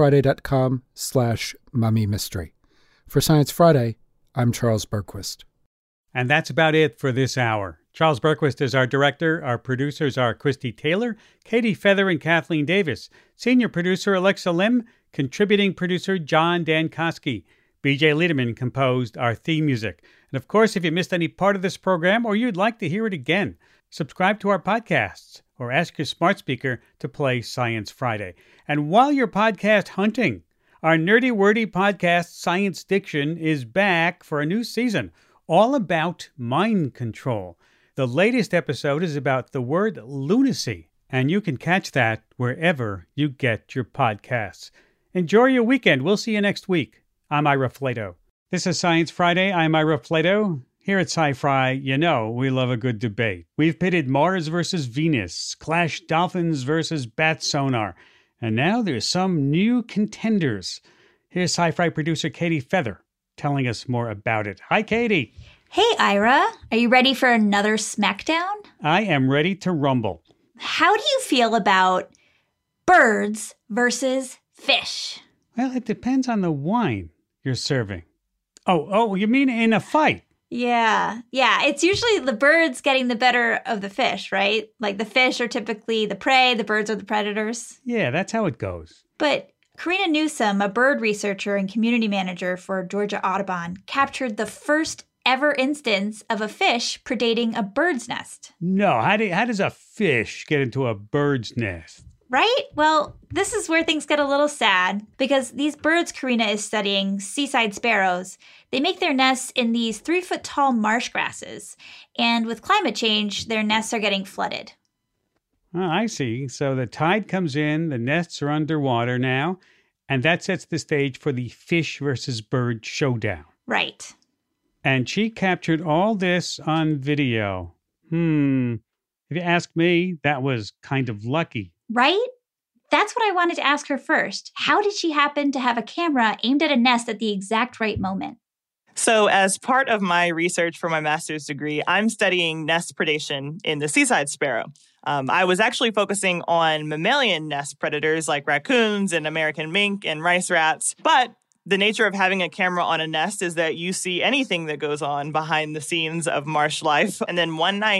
sciencefriday.com/mummymystery. For Science Friday, I'm Charles Bergquist. And that's about it for this hour. Charles Bergquist is our director. Our producers are Christy Taylor, Katie Feather, and Kathleen Davis. Senior producer Alexa Lim. Contributing producer John Dankosky. BJ Liederman composed our theme music. And of course, if you missed any part of this program or you'd like to hear it again, subscribe to our podcasts or ask your smart speaker to play Science Friday. And while you're podcast hunting, our nerdy wordy podcast Science Diction is back for a new season, all about mind control. The latest episode is about the word lunacy, and you can catch that wherever you get your podcasts. Enjoy your weekend. We'll see you next week. I'm Ira Flato. This is Science Friday. I'm Ira Flato. Here at Sci-Fi, you know we love a good debate. We've pitted Mars versus Venus, clashed dolphins versus bat sonar, and now there's some new contenders. Here's Sci-Fi producer Katie Feather telling us more about it. Hi, Katie. Hey, Ira. Are you ready for another smackdown? I am ready to rumble. How do you feel about birds versus fish? Well, it depends on the wine you're serving. Oh, you mean in a fight? Yeah. It's usually the birds getting the better of the fish, right? Like the fish are typically the prey, the birds are the predators. Yeah, that's how it goes. But Karina Newsom, a bird researcher and community manager for Georgia Audubon, captured the first ever instance of a fish predating a bird's nest. No, how does a fish get into a bird's nest? Right? Well, this is where things get a little sad because these birds Karina is studying, seaside sparrows, they make their nests in these 3-foot-tall marsh grasses. And with climate change, their nests are getting flooded. Oh, I see. So the tide comes in, the nests are underwater now, and that sets the stage for the fish versus bird showdown. Right. And she captured all this on video. If you ask me, that was kind of lucky. Right? That's what I wanted to ask her first. How did she happen to have a camera aimed at a nest at the exact right moment? So as part of my research for my master's degree, I'm studying nest predation in the seaside sparrow. I was actually focusing on mammalian nest predators like raccoons and American mink and rice rats. But the nature of having a camera on a nest is that you see anything that goes on behind the scenes of marsh life. And then one night,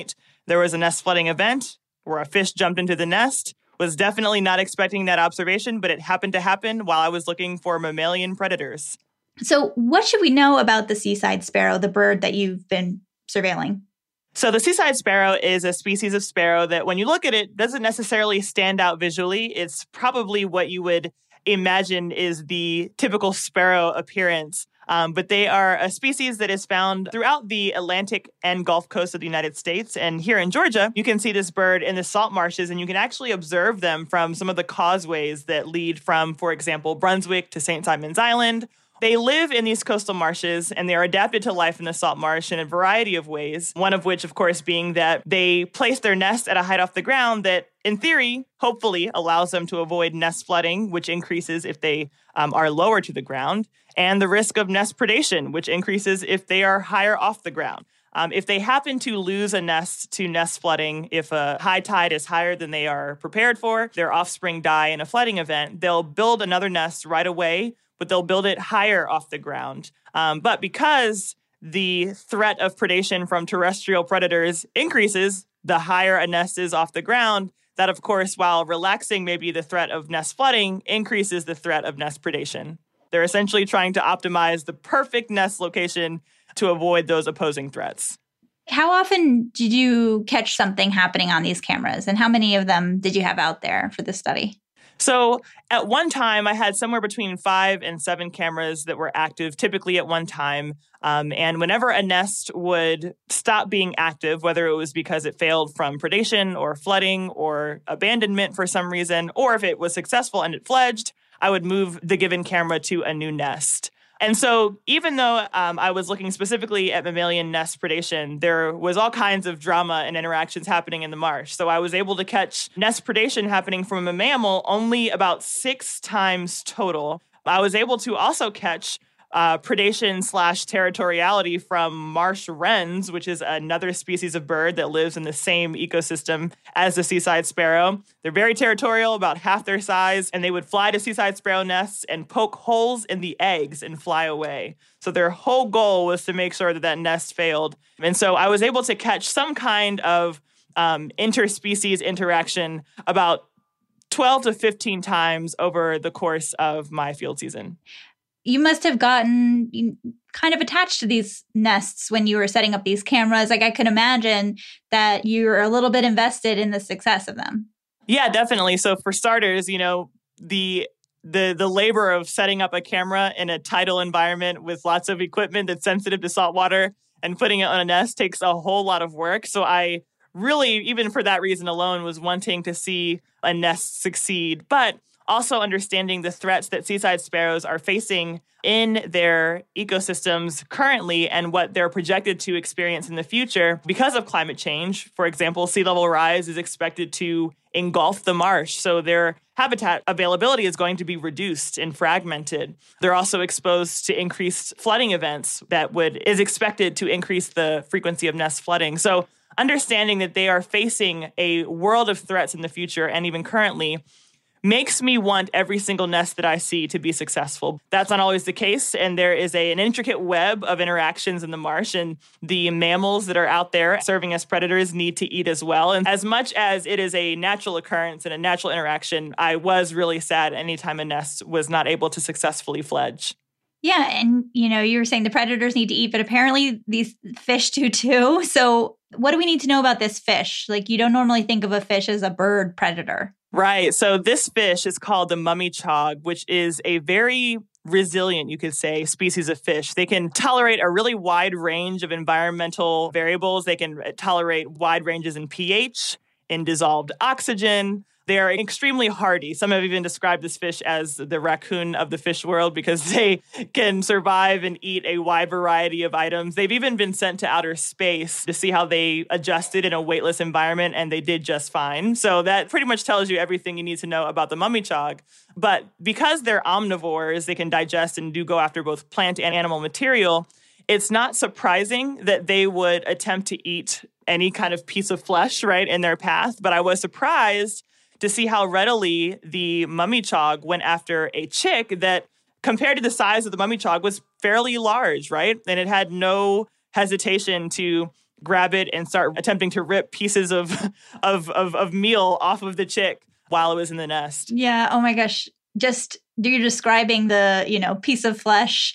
there was a nest flooding event where a fish jumped into the nest. Was definitely not expecting that observation, but it happened to happen while I was looking for mammalian predators. So what should we know about the seaside sparrow, the bird that you've been surveilling? So the seaside sparrow is a species of sparrow that when you look at it, doesn't necessarily stand out visually. It's probably what you would imagine is the typical sparrow appearance. But they are a species that is found throughout the Atlantic and Gulf Coast of the United States. And here in Georgia, you can see this bird in the salt marshes, and you can actually observe them from some of the causeways that lead from, for example, Brunswick to St. Simon's Island. They live in these coastal marshes, and they are adapted to life in the salt marsh in a variety of ways, one of which, of course, being that they place their nest at a height off the ground that, in theory, hopefully allows them to avoid nest flooding, which increases if they are lower to the ground, and the risk of nest predation, which increases if they are higher off the ground. If they happen to lose a nest to nest flooding, if a high tide is higher than they are prepared for, their offspring die in a flooding event, they'll build another nest right away, but they'll build it higher off the ground. But because the threat of predation from terrestrial predators increases the higher a nest is off the ground, that, of course, while relaxing maybe the threat of nest flooding, increases the threat of nest predation. They're essentially trying to optimize the perfect nest location to avoid those opposing threats. How often did you catch something happening on these cameras, and how many of them did you have out there for this study? So at one time, I had somewhere between 5 and 7 cameras that were active, typically at one time. And whenever a nest would stop being active, whether it was because it failed from predation or flooding or abandonment for some reason, or if it was successful and it fledged, I would move the given camera to a new nest. And so even though I was looking specifically at mammalian nest predation, there was all kinds of drama and interactions happening in the marsh. So I was able to catch nest predation happening from a mammal only about 6 times total. I was able to also catch predation/territoriality from marsh wrens, which is another species of bird that lives in the same ecosystem as the seaside sparrow. They're very territorial, about half their size, and they would fly to seaside sparrow nests and poke holes in the eggs and fly away. So their whole goal was to make sure that that nest failed. And so I was able to catch some kind of interspecies interaction about 12 to 15 times over the course of my field season. You must have gotten kind of attached to these nests when you were setting up these cameras. Like, I could imagine that you're a little bit invested in the success of them. Yeah, definitely. So for starters, you know, the labor of setting up a camera in a tidal environment with lots of equipment that's sensitive to salt water and putting it on a nest takes a whole lot of work. So I really, even for that reason alone, was wanting to see a nest succeed. But also understanding the threats that seaside sparrows are facing in their ecosystems currently and what they're projected to experience in the future because of climate change. For example, sea level rise is expected to engulf the marsh, so their habitat availability is going to be reduced and fragmented. They're also exposed to increased flooding events that is expected to increase the frequency of nest flooding. So understanding that they are facing a world of threats in the future and even currently makes me want every single nest that I see to be successful. That's not always the case, and there is an intricate web of interactions in the marsh, and the mammals that are out there serving as predators need to eat as well. And as much as it is a natural occurrence and a natural interaction, I was really sad anytime a nest was not able to successfully fledge. Yeah, and you were saying the predators need to eat, but apparently these fish do too. So what do we need to know about this fish? Like, you don't normally think of a fish as a bird predator. Right. So this fish is called the mummy chog, which is a very resilient, you could say, species of fish. They can tolerate a really wide range of environmental variables. They can tolerate wide ranges in pH, in dissolved oxygen. They are extremely hardy. Some have even described this fish as the raccoon of the fish world because they can survive and eat a wide variety of items. They've even been sent to outer space to see how they adjusted in a weightless environment, and they did just fine. So that pretty much tells you everything you need to know about the mummy chog. But because they're omnivores, they can digest and do go after both plant and animal material. It's not surprising that they would attempt to eat any kind of piece of flesh, right, in their path. But I was surprised to see how readily the mummy chog went after a chick that, compared to the size of the mummy chog, was fairly large, right? And it had no hesitation to grab it and start attempting to rip pieces of meal off of the chick while it was in the nest. Yeah. Oh my gosh. Just you're describing the, piece of flesh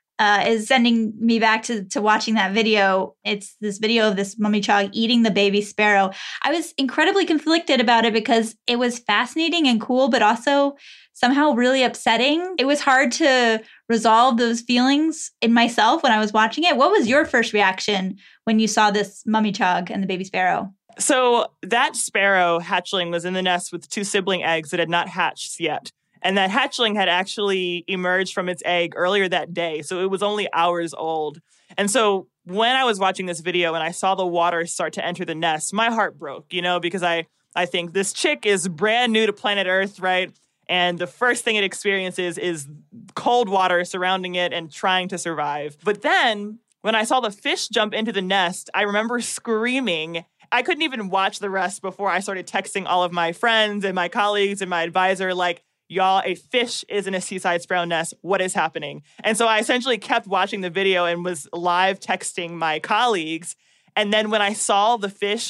is sending me back to watching that video. It's this video of this mummy chog eating the baby sparrow. I was incredibly conflicted about it because it was fascinating and cool, but also somehow really upsetting. It was hard to resolve those feelings in myself when I was watching it. What was your first reaction when you saw this mummy chog and the baby sparrow? So that sparrow hatchling was in the nest with 2 sibling eggs that had not hatched yet. And that hatchling had actually emerged from its egg earlier that day. So it was only hours old. And so when I was watching this video and I saw the water start to enter the nest, my heart broke, because I think this chick is brand new to planet Earth, right? And the first thing it experiences is cold water surrounding it and trying to survive. But then when I saw the fish jump into the nest, I remember screaming. I couldn't even watch the rest before I started texting all of my friends and my colleagues and my advisor, like, y'all, a fish is in a seaside sparrow nest. What is happening? And so I essentially kept watching the video and was live texting my colleagues. And then when I saw the fish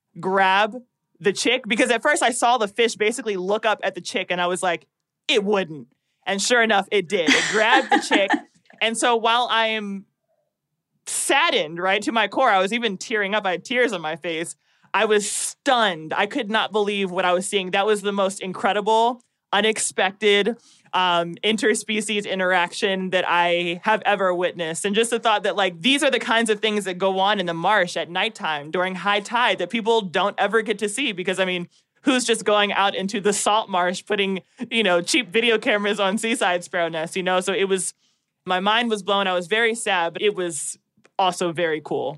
grab the chick, because at first I saw the fish basically look up at the chick and I was like, it wouldn't. And sure enough, it did. It grabbed the chick. And so while I am saddened, right, to my core, I was even tearing up. I had tears on my face. I was stunned. I could not believe what I was seeing. That was the most incredible, unexpected interspecies interaction that I have ever witnessed. And just the thought that, like, these are the kinds of things that go on in the marsh at nighttime during high tide that people don't ever get to see. Because, I mean, who's just going out into the salt marsh, putting, cheap video cameras on seaside sparrow nests, So it was, my mind was blown. I was very sad, but it was also very cool.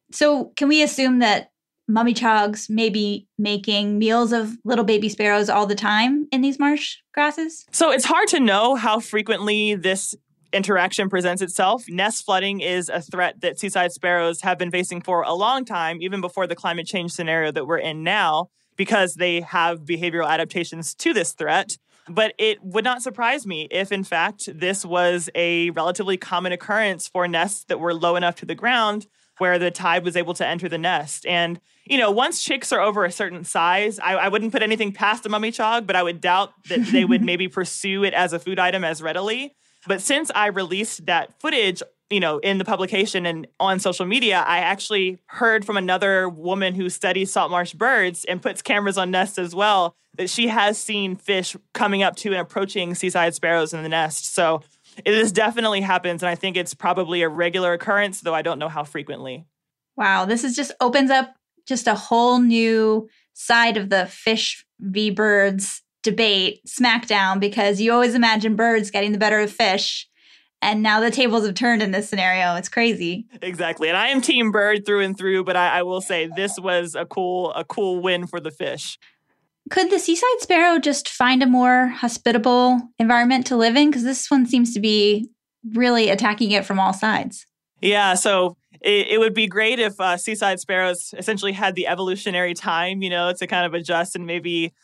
So can we assume that mummy chogs may be making meals of little baby sparrows all the time in these marsh grasses? So it's hard to know how frequently this interaction presents itself. Nest flooding is a threat that seaside sparrows have been facing for a long time, even before the climate change scenario that we're in now, because they have behavioral adaptations to this threat. But it would not surprise me if, in fact, this was a relatively common occurrence for nests that were low enough to the ground where the tide was able to enter the nest. And, once chicks are over a certain size, I wouldn't put anything past a mummy chog, but I would doubt that they would maybe pursue it as a food item as readily. But since I released that footage, in the publication and on social media, I actually heard from another woman who studies salt marsh birds and puts cameras on nests as well, that she has seen fish coming up to and approaching seaside sparrows in the nest. So this definitely happens, and I think it's probably a regular occurrence, though I don't know how frequently. Wow, this is just opens up just a whole new side of the fish v. birds debate, smackdown, because you always imagine birds getting the better of fish. And now the tables have turned in this scenario. It's crazy. Exactly. And I am team bird through and through, but I will say this was a cool win for the fish. Could the seaside sparrow just find a more hospitable environment to live in? Because this one seems to be really attacking it from all sides. Yeah, so it would be great if seaside sparrows essentially had the evolutionary time, to kind of adjust and maybe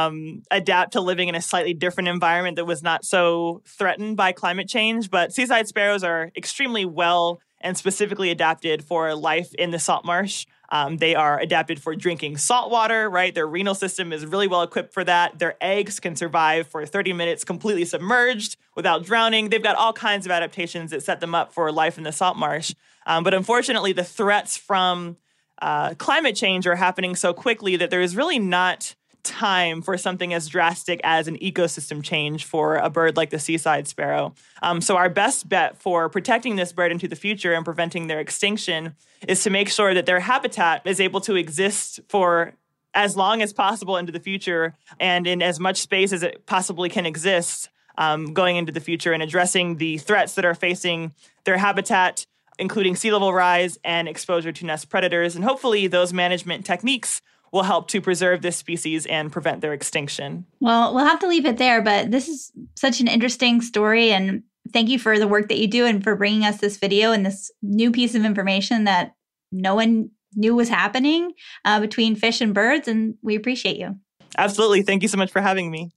adapt to living in a slightly different environment that was not so threatened by climate change. But seaside sparrows are extremely well and specifically adapted for life in the salt marsh. They are adapted for drinking salt water, right? Their renal system is really well equipped for that. Their eggs can survive for 30 minutes completely submerged without drowning. They've got all kinds of adaptations that set them up for life in the salt marsh. But unfortunately, the threats from climate change are happening so quickly that there is really not time for something as drastic as an ecosystem change for a bird like the seaside sparrow. So our best bet for protecting this bird into the future and preventing their extinction is to make sure that their habitat is able to exist for as long as possible into the future and in as much space as it possibly can exist going into the future, and addressing the threats that are facing their habitat, including sea level rise and exposure to nest predators. And hopefully those management techniques will help to preserve this species and prevent their extinction. Well, we'll have to leave it there, but this is such an interesting story, and thank you for the work that you do and for bringing us this video and this new piece of information that no one knew was happening between fish and birds, and we appreciate you. Absolutely. Thank you so much for having me.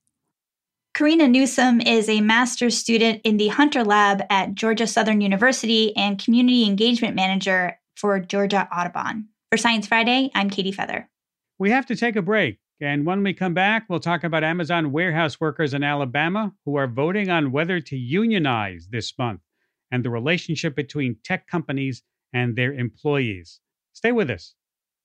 Karina Newsom is a master's student in the Hunter Lab at Georgia Southern University and community engagement manager for Georgia Audubon. For Science Friday, I'm Katie Feather. We have to take a break. And when we come back, we'll talk about Amazon warehouse workers in Alabama who are voting on whether to unionize this month and the relationship between tech companies and their employees. Stay with us.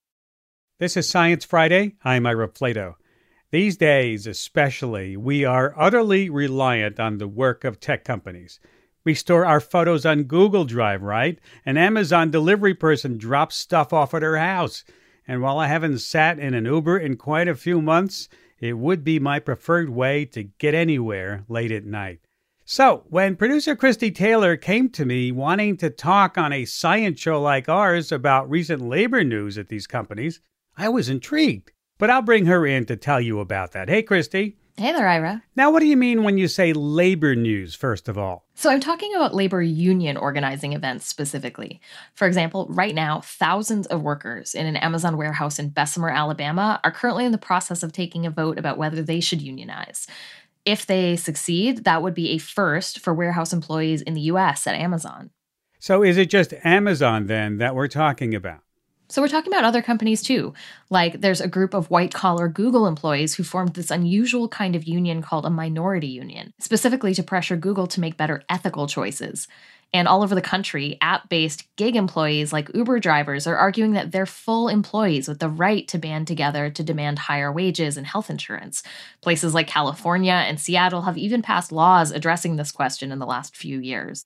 This is Science Friday. I'm Ira Flatow. These days, especially, we are utterly reliant on the work of tech companies. We store our photos on Google Drive, right? An Amazon delivery person drops stuff off at her house. And while I haven't sat in an Uber in quite a few months, it would be my preferred way to get anywhere late at night. So, when producer Christy Taylor came to me wanting to talk on a science show like ours about recent labor news at these companies, I was intrigued. But I'll bring her in to tell you about that. Hey, Christy. Hey there, Ira. Now, what do you mean when you say labor news, first of all? So I'm talking about labor union organizing events specifically. For example, right now, thousands of workers in an Amazon warehouse in Bessemer, Alabama, are currently in the process of taking a vote about whether they should unionize. If they succeed, that would be a first for warehouse employees in the U.S. at Amazon. So is it just Amazon, then, that we're talking about? So we're talking about other companies too. Like there's a group of white-collar Google employees who formed this unusual kind of union called a minority union, specifically to pressure Google to make better ethical choices. And all over the country, app-based gig employees like Uber drivers are arguing that they're full employees with the right to band together to demand higher wages and health insurance. Places like California and Seattle have even passed laws addressing this question in the last few years.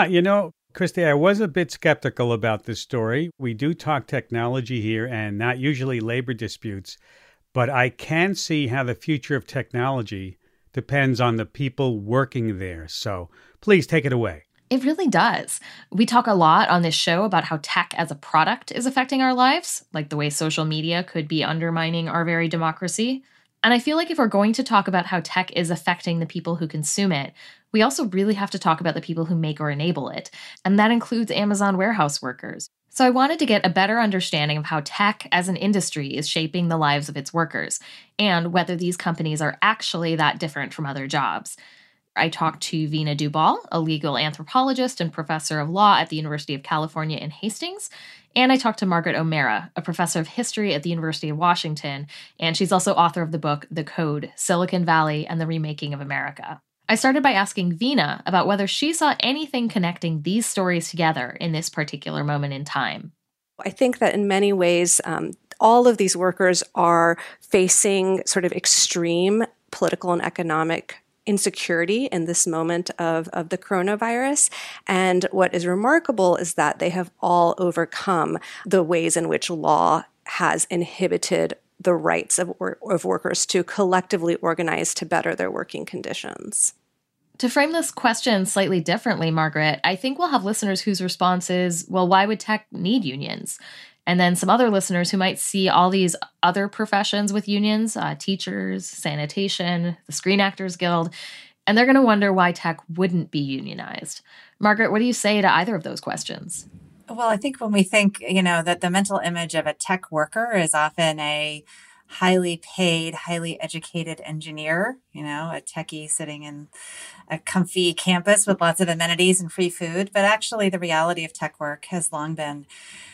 Christy, I was a bit skeptical about this story. We do talk technology here and not usually labor disputes, but I can see how the future of technology depends on the people working there. So please take it away. It really does. We talk a lot on this show about how tech as a product is affecting our lives, like the way social media could be undermining our very democracy. And I feel like if we're going to talk about how tech is affecting the people who consume it, we also really have to talk about the people who make or enable it. And that includes Amazon warehouse workers. So I wanted to get a better understanding of how tech as an industry is shaping the lives of its workers, and whether these companies are actually that different from other jobs. I talked to Veena Dubal, a legal anthropologist and professor of law at the University of California in Hastings. And I talked to Margaret O'Mara, a professor of history at the University of Washington, and she's also author of the book The Code, Silicon Valley and the Remaking of America. I started by asking Veena about whether she saw anything connecting these stories together in this particular moment in time. I think that in many ways, all of these workers are facing sort of extreme political and economic insecurity in this moment of the coronavirus. And what is remarkable is that they have all overcome the ways in which law has inhibited the rights of workers to collectively organize to better their working conditions. To frame this question slightly differently, Margaret, I think we'll have listeners whose response is, well, why would tech need unions? And then some other listeners who might see all these other professions with unions, teachers, sanitation, the Screen Actors Guild, and they're going to wonder why tech wouldn't be unionized. Margaret, what do you say to either of those questions? Well, I think when we think, that the mental image of a tech worker is often a highly paid, highly educated engineer, a techie sitting in a comfy campus with lots of amenities and free food. But actually, the reality of tech work has long been,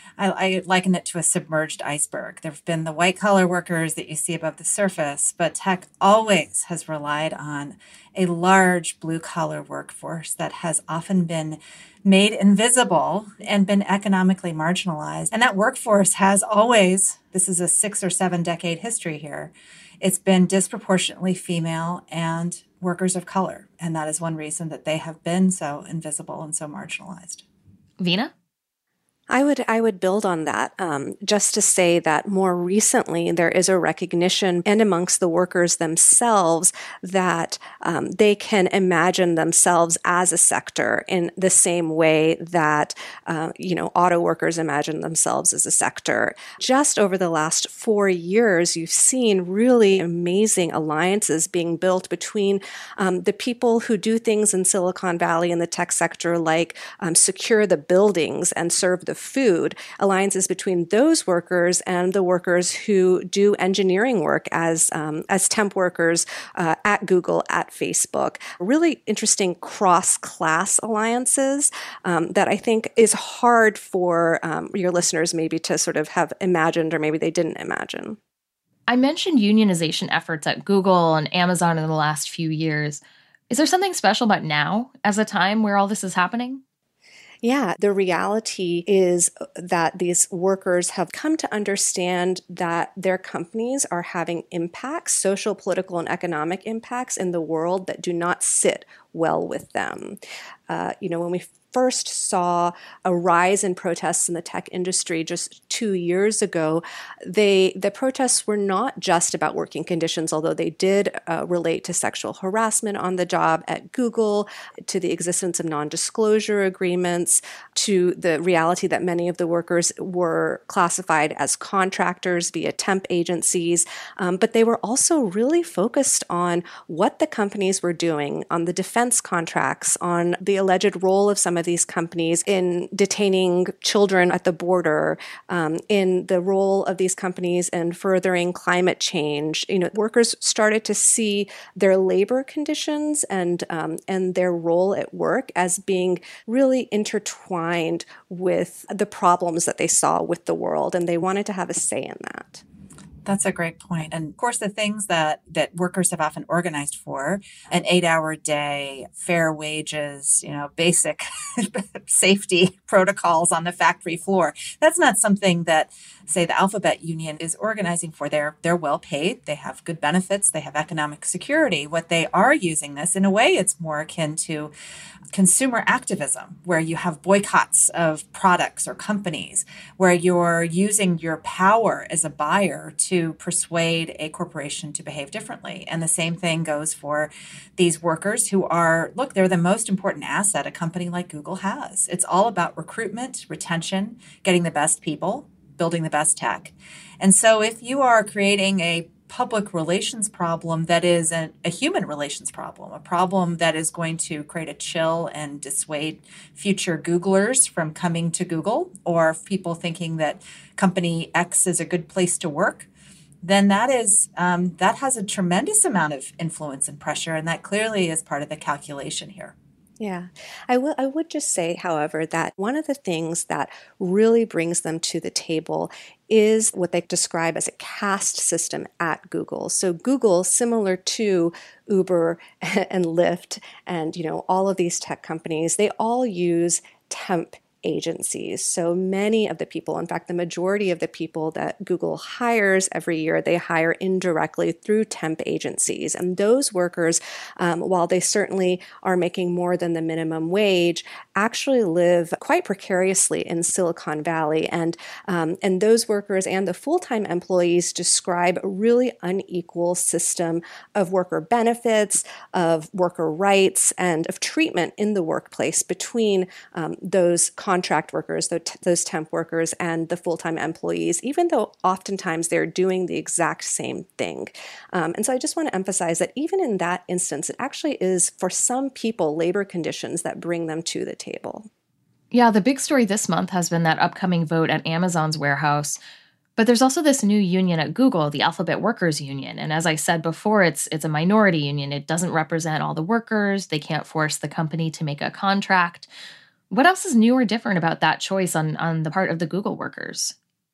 I liken it to a submerged iceberg. There have been the white-collar workers that you see above the surface, but tech always has relied on a large blue-collar workforce that has often been made invisible and been economically marginalized. And that workforce has always, this is a 6 or 7 decade history here, it's been disproportionately female and workers of color. And that is one reason that they have been so invisible and so marginalized. Veena? I would build on that, just to say that more recently there is a recognition and amongst the workers themselves that they can imagine themselves as a sector in the same way that auto workers imagine themselves as a sector. Just over the last 4 years, you've seen really amazing alliances being built between the people who do things in Silicon Valley in the tech sector, like secure the buildings and serve the food, alliances between those workers and the workers who do engineering work as temp workers at Google, at Facebook. Really interesting cross-class alliances that I think is hard for your listeners maybe to sort of have imagined, or maybe they didn't imagine. I mentioned unionization efforts at Google and Amazon in the last few years. Is there something special about now as a time where all this is happening? Yeah, the reality is that these workers have come to understand that their companies are having impacts, social, political, and economic impacts in the world that do not sit well with them. When we first saw a rise in protests in the tech industry just 2 years ago, the protests were not just about working conditions, although they did relate to sexual harassment on the job at Google, to the existence of non-disclosure agreements, to the reality that many of the workers were classified as contractors via temp agencies. But they were also really focused on what the companies were doing, on the defense contracts, on the alleged role of some of these companies in detaining children at the border, in the role of these companies in furthering climate change. Workers started to see their labor conditions and their role at work as being really intertwined with the problems that they saw with the world, and they wanted to have a say in that. That's a great point. And of course, the things that workers have often organized for, an 8-hour day, fair wages, basic safety protocols on the factory floor, that's not something that, say, the Alphabet Union is organizing for. They're well paid. They have good benefits. They have economic security. What they are using this, in a way, it's more akin to consumer activism, where you have boycotts of products or companies, where you're using your power as a buyer to persuade a corporation to behave differently. And the same thing goes for these workers who are, they're the most important asset a company like Google has. It's all about recruitment, retention, getting the best people, building the best tech. And so if you are creating a public relations problem that is a human relations problem, a problem that is going to create a chill and dissuade future Googlers from coming to Google, or people thinking that company X is a good place to work, then that has a tremendous amount of influence and pressure, and that clearly is part of the calculation here. Yeah. I would just say, however, that one of the things that really brings them to the table is what they describe as a caste system at Google. So Google, similar to Uber and Lyft and, all of these tech companies, they all use temp agencies. So many of the people, in fact, the majority of the people that Google hires every year, they hire indirectly through temp agencies. And those workers, while they certainly are making more than the minimum wage, actually live quite precariously in Silicon Valley. And those workers and the full-time employees describe a really unequal system of worker benefits, of worker rights, and of treatment in the workplace between those contract workers, those temp workers, and the full-time employees, even though oftentimes they're doing the exact same thing. And so I just want to emphasize that even in that instance, it actually is, for some people, labor conditions that bring them to the table. Yeah, the big story this month has been that upcoming vote at Amazon's warehouse. But there's also this new union at Google, the Alphabet Workers Union. And as I said before, it's a minority union. It doesn't represent all the workers. They can't force the company to make a contract. What else is new or different about that choice on the part of the Google workers?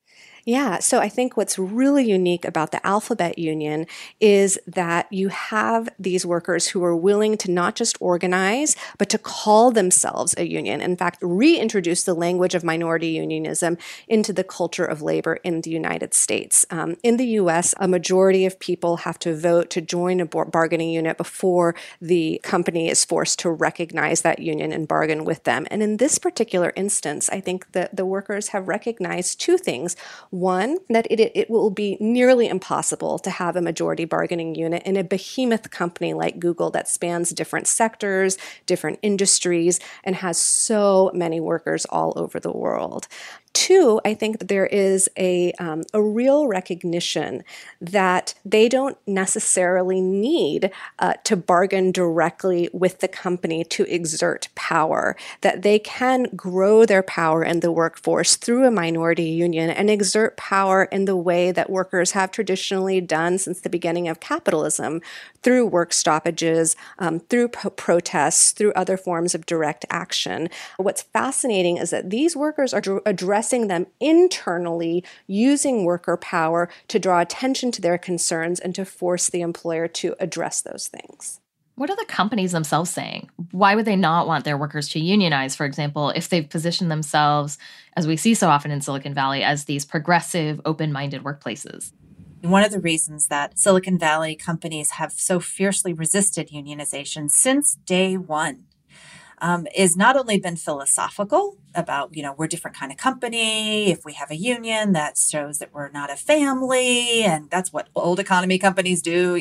Yeah, so I think what's really unique about the Alphabet Union is that you have these workers who are willing to not just organize, but to call themselves a union. In fact, reintroduce the language of minority unionism into the culture of labor in the United States. In the U.S., a majority of people have to vote to join a bargaining unit before the company is forced to recognize that union and bargain with them. And in this particular instance, I think that the workers have recognized two things. One, that it will be nearly impossible to have a majority bargaining unit in a behemoth company like Google that spans different sectors, different industries, and has so many workers all over the world. Two, I think that there is a real recognition that they don't necessarily need to bargain directly with the company to exert power, that they can grow their power in the workforce through a minority union and exert power in the way that workers have traditionally done since the beginning of capitalism, through work stoppages, through protests, through other forms of direct action. What's fascinating is that these workers are addressing them internally, using worker power to draw attention to their concerns and to force the employer to address those things. What are the companies themselves saying? Why would they not want their workers to unionize, for example, if they've positioned themselves, as we see so often in Silicon Valley, as these progressive, open-minded workplaces? One of the reasons that Silicon Valley companies have so fiercely resisted unionization since day one is not only been philosophical about, we're a different kind of company. If we have a union, that shows that we're not a family. And that's what old economy companies do,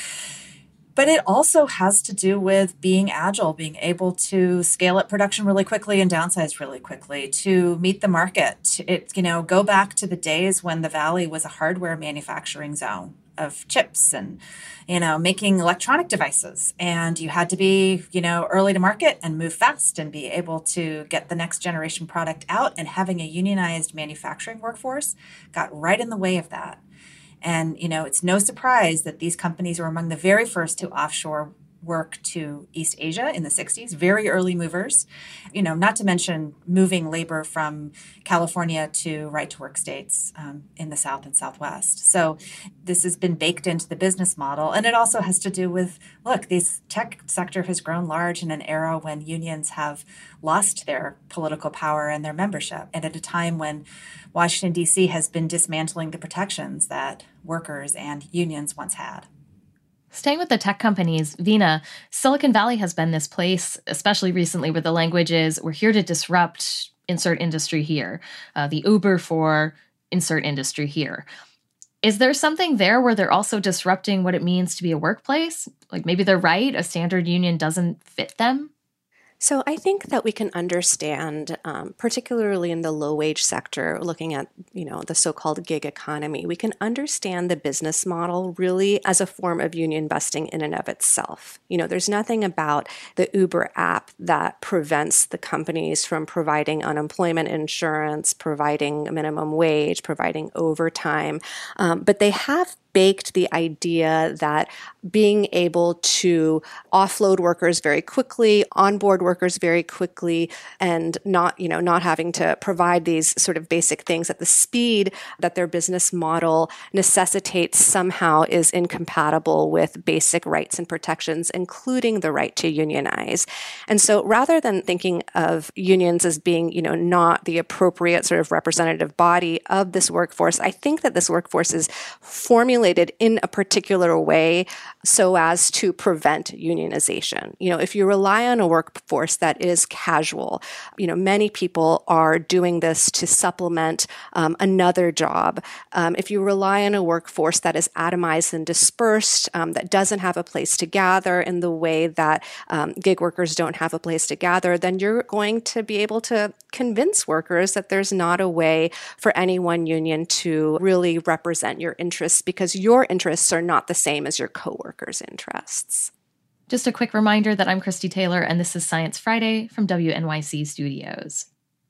But it also has to do with being agile, being able to scale up production really quickly and downsize really quickly to meet the market. Go back to the days when the Valley was a hardware manufacturing zone of chips and, making electronic devices. And you had to be, early to market and move fast and be able to get the next generation product out. And having a unionized manufacturing workforce got right in the way of that. And, it's no surprise that these companies were among the very first to offshore work to East Asia in the 60s, very early movers, not to mention moving labor from California to right-to-work states in the South and Southwest. So this has been baked into the business model. And it also has to do with, this tech sector has grown large in an era when unions have lost their political power and their membership, and at a time when Washington, D.C. has been dismantling the protections that workers and unions once had. Staying with the tech companies, Veena, Silicon Valley has been this place, especially recently, where the language is, we're here to disrupt insert industry here, the Uber for insert industry here. Is there something there where they're also disrupting what it means to be a workplace? Like maybe they're right, a standard union doesn't fit them? So I think that we can understand, particularly in the low-wage sector, looking at, the so-called gig economy, we can understand the business model really as a form of union busting in and of itself. There's nothing about the Uber app that prevents the companies from providing unemployment insurance, providing a minimum wage, providing overtime, but they have baked the idea that being able to offload workers very quickly, onboard workers very quickly, and not having to provide these sort of basic things at the speed that their business model necessitates somehow is incompatible with basic rights and protections, including the right to unionize. And so rather than thinking of unions as being, not the appropriate sort of representative body of this workforce, I think that this workforce is formulated in a particular way so as to prevent unionization. If you rely on a workforce that is casual, many people are doing this to supplement another job. If you rely on a workforce that is atomized and dispersed, that doesn't have a place to gather in the way that gig workers don't have a place to gather, then you're going to be able to convince workers that there's not a way for any one union to really represent your interests because your interests are not the same as your coworkers' interests. Just a quick reminder that I'm Christy Taylor, and this is Science Friday from WNYC Studios.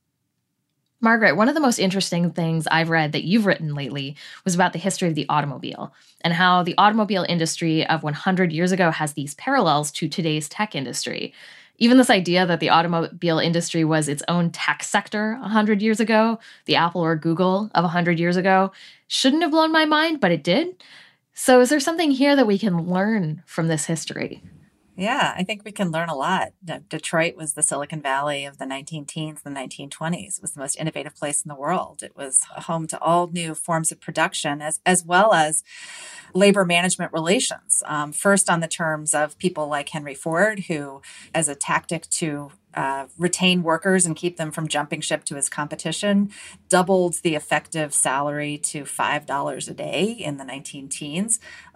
Margaret, one of the most interesting things I've read that you've written lately was about the history of the automobile and how the automobile industry of 100 years ago has these parallels to today's tech industry. Even this idea that the automobile industry was its own tech sector 100 years ago, the Apple or Google of 100 years ago, shouldn't have blown my mind, but it did. So is there something here that we can learn from this history? Yeah, I think we can learn a lot. Detroit was the Silicon Valley of the 19-teens, the 1920s. It was the most innovative place in the world. It was home to all new forms of production as well as labor management relations. First on the terms of people like Henry Ford, who, as a tactic to retain workers and keep them from jumping ship to his competition, doubled the effective salary to $5 a day in the 19-teens.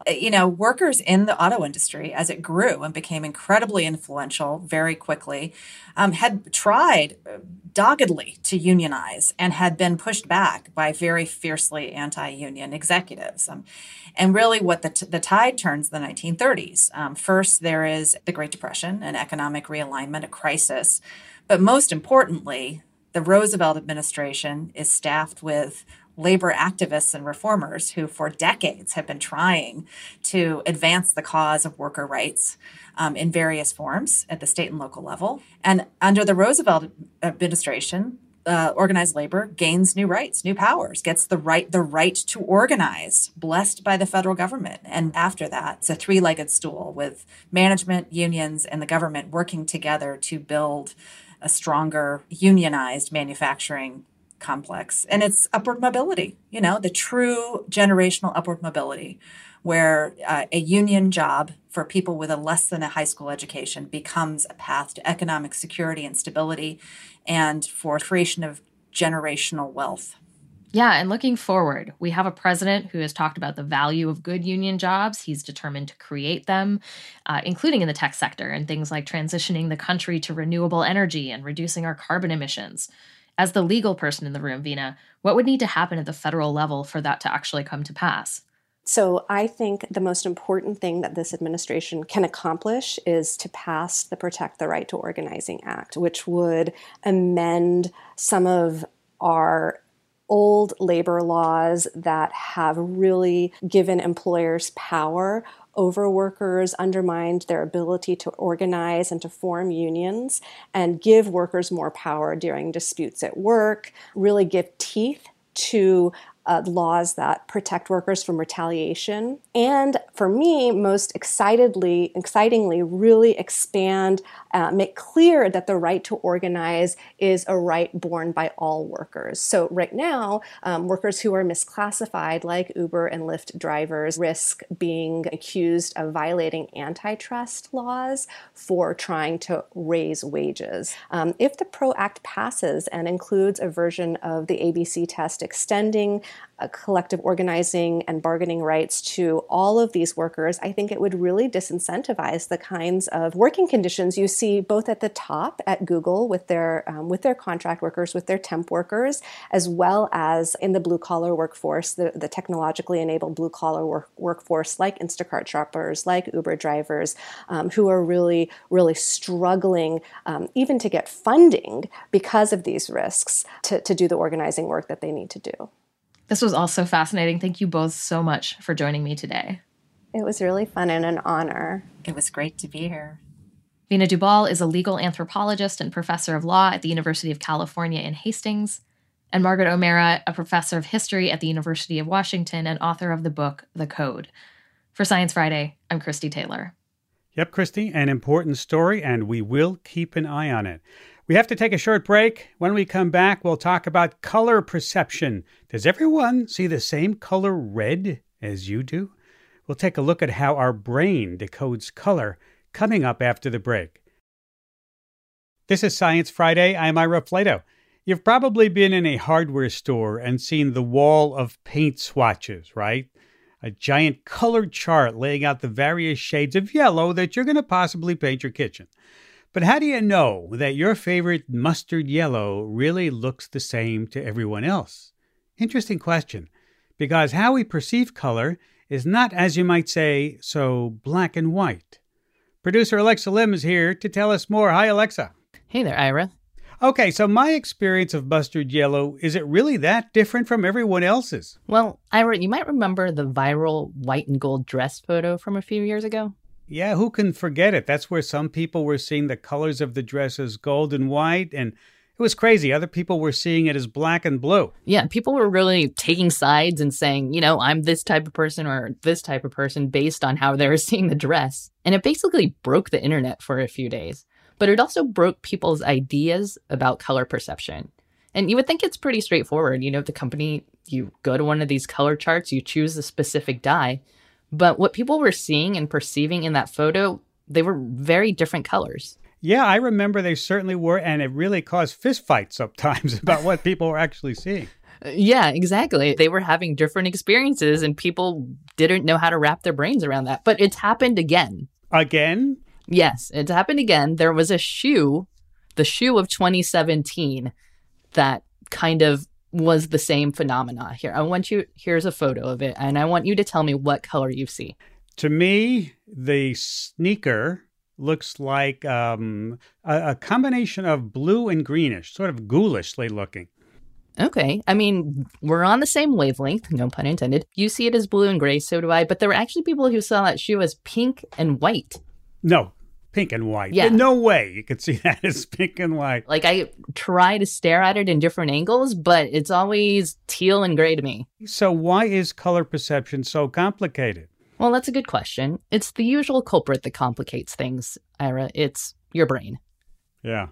Workers in the auto industry, as it grew and became incredibly influential very quickly, had tried doggedly to unionize and had been pushed back by very fiercely anti-union executives. And really what the tide turns in the 1930s. First, there is the Great Depression, an economic realignment, a crisis. But most importantly, the Roosevelt administration is staffed with labor activists and reformers who for decades have been trying to advance the cause of worker rights in various forms at the state and local level. And under the Roosevelt administration, organized labor gains new rights, new powers, gets the right to organize, blessed by the federal government. And after that, it's a three-legged stool with management, unions, and the government working together to build a stronger unionized manufacturing complex. And it's upward mobility, the true generational upward mobility, where a union job for people with a less than a high school education becomes a path to economic security and stability and for creation of generational wealth. Yeah, and looking forward, we have a president who has talked about the value of good union jobs. He's determined to create them, including in the tech sector, and things like transitioning the country to renewable energy and reducing our carbon emissions. As the legal person in the room, Veena, what would need to happen at the federal level for that to actually come to pass? So I think the most important thing that this administration can accomplish is to pass the Protect the Right to Organizing Act, which would amend some of our old labor laws that have really given employers power over workers, undermined their ability to organize and to form unions, and give workers more power during disputes at work, really give teeth to laws that protect workers from retaliation. And for me, most excitingly, really expand, make clear that the right to organize is a right borne by all workers. So right now, workers who are misclassified, like Uber and Lyft drivers, risk being accused of violating antitrust laws for trying to raise wages. If the PRO Act passes and includes a version of the ABC test extending collective organizing and bargaining rights to all of these workers, I think it would really disincentivize the kinds of working conditions you see both at the top at Google with their contract workers, with their temp workers, as well as in the blue-collar workforce, the technologically enabled blue-collar workforce like Instacart shoppers, like Uber drivers, who are really, really struggling even to get funding because of these risks to do the organizing work that they need to do. This was also fascinating. Thank you both so much for joining me today. It was really fun and an honor. It was great to be here. Veena Dubal is a legal anthropologist and professor of law at the University of California in Hastings, and Margaret O'Meara, a professor of history at the University of Washington and author of the book, The Code. For Science Friday, I'm Christy Taylor. Yep, Christy, an important story, and we will keep an eye on it. We have to take a short break. When we come back, we'll talk about color perception. Does everyone see the same color red as you do? We'll take a look at how our brain decodes color coming up after the break. This is Science Friday. I'm Ira Flato. You've probably been in a hardware store and seen the wall of paint swatches, right? A giant colored chart laying out the various shades of yellow that you're going to possibly paint your kitchen. But how do you know that your favorite mustard yellow really looks the same to everyone else? Interesting question, because how we perceive color is not, as you might say, so black and white. Producer Alexa Lim is here to tell us more. Hi, Alexa. Hey there, Ira. Okay, so my experience of mustard yellow, is it really that different from everyone else's? Well, Ira, you might remember the viral white and gold dress photo from a few years ago. Yeah, who can forget it? That's where some people were seeing the colors of the dress as gold and white, and it was crazy. Other people were seeing it as black and blue. Yeah, people were really taking sides and saying, I'm this type of person or this type of person based on how they were seeing the dress. And it basically broke the internet for a few days. But it also broke people's ideas about color perception. And you would think it's pretty straightforward. The company, you go to one of these color charts, you choose a specific dye. But what people were seeing and perceiving in that photo, they were very different colors. Yeah, I remember they certainly were, and it really caused fistfights sometimes about what people were actually seeing. Yeah, exactly. They were having different experiences and people didn't know how to wrap their brains around that. But it's happened again. Again? Yes, it's happened again. There was a shoe, the shoe of 2017, that kind of was the same phenomena. Here's a photo of it, and I want you to tell me what color you see. To me, the sneaker looks like a combination of blue and greenish, sort of ghoulishly looking. Okay. I mean, we're on the same wavelength, no pun intended. You see it as blue and gray, so do I. But there were actually people who saw that shoe as pink and white. No, pink and white. Yeah. No way you could see that as pink and white. Like, I try to stare at it in different angles, but it's always teal and gray to me. So why is color perception so complicated? Well, that's a good question. It's the usual culprit that complicates things, Ira. It's your brain. Yeah.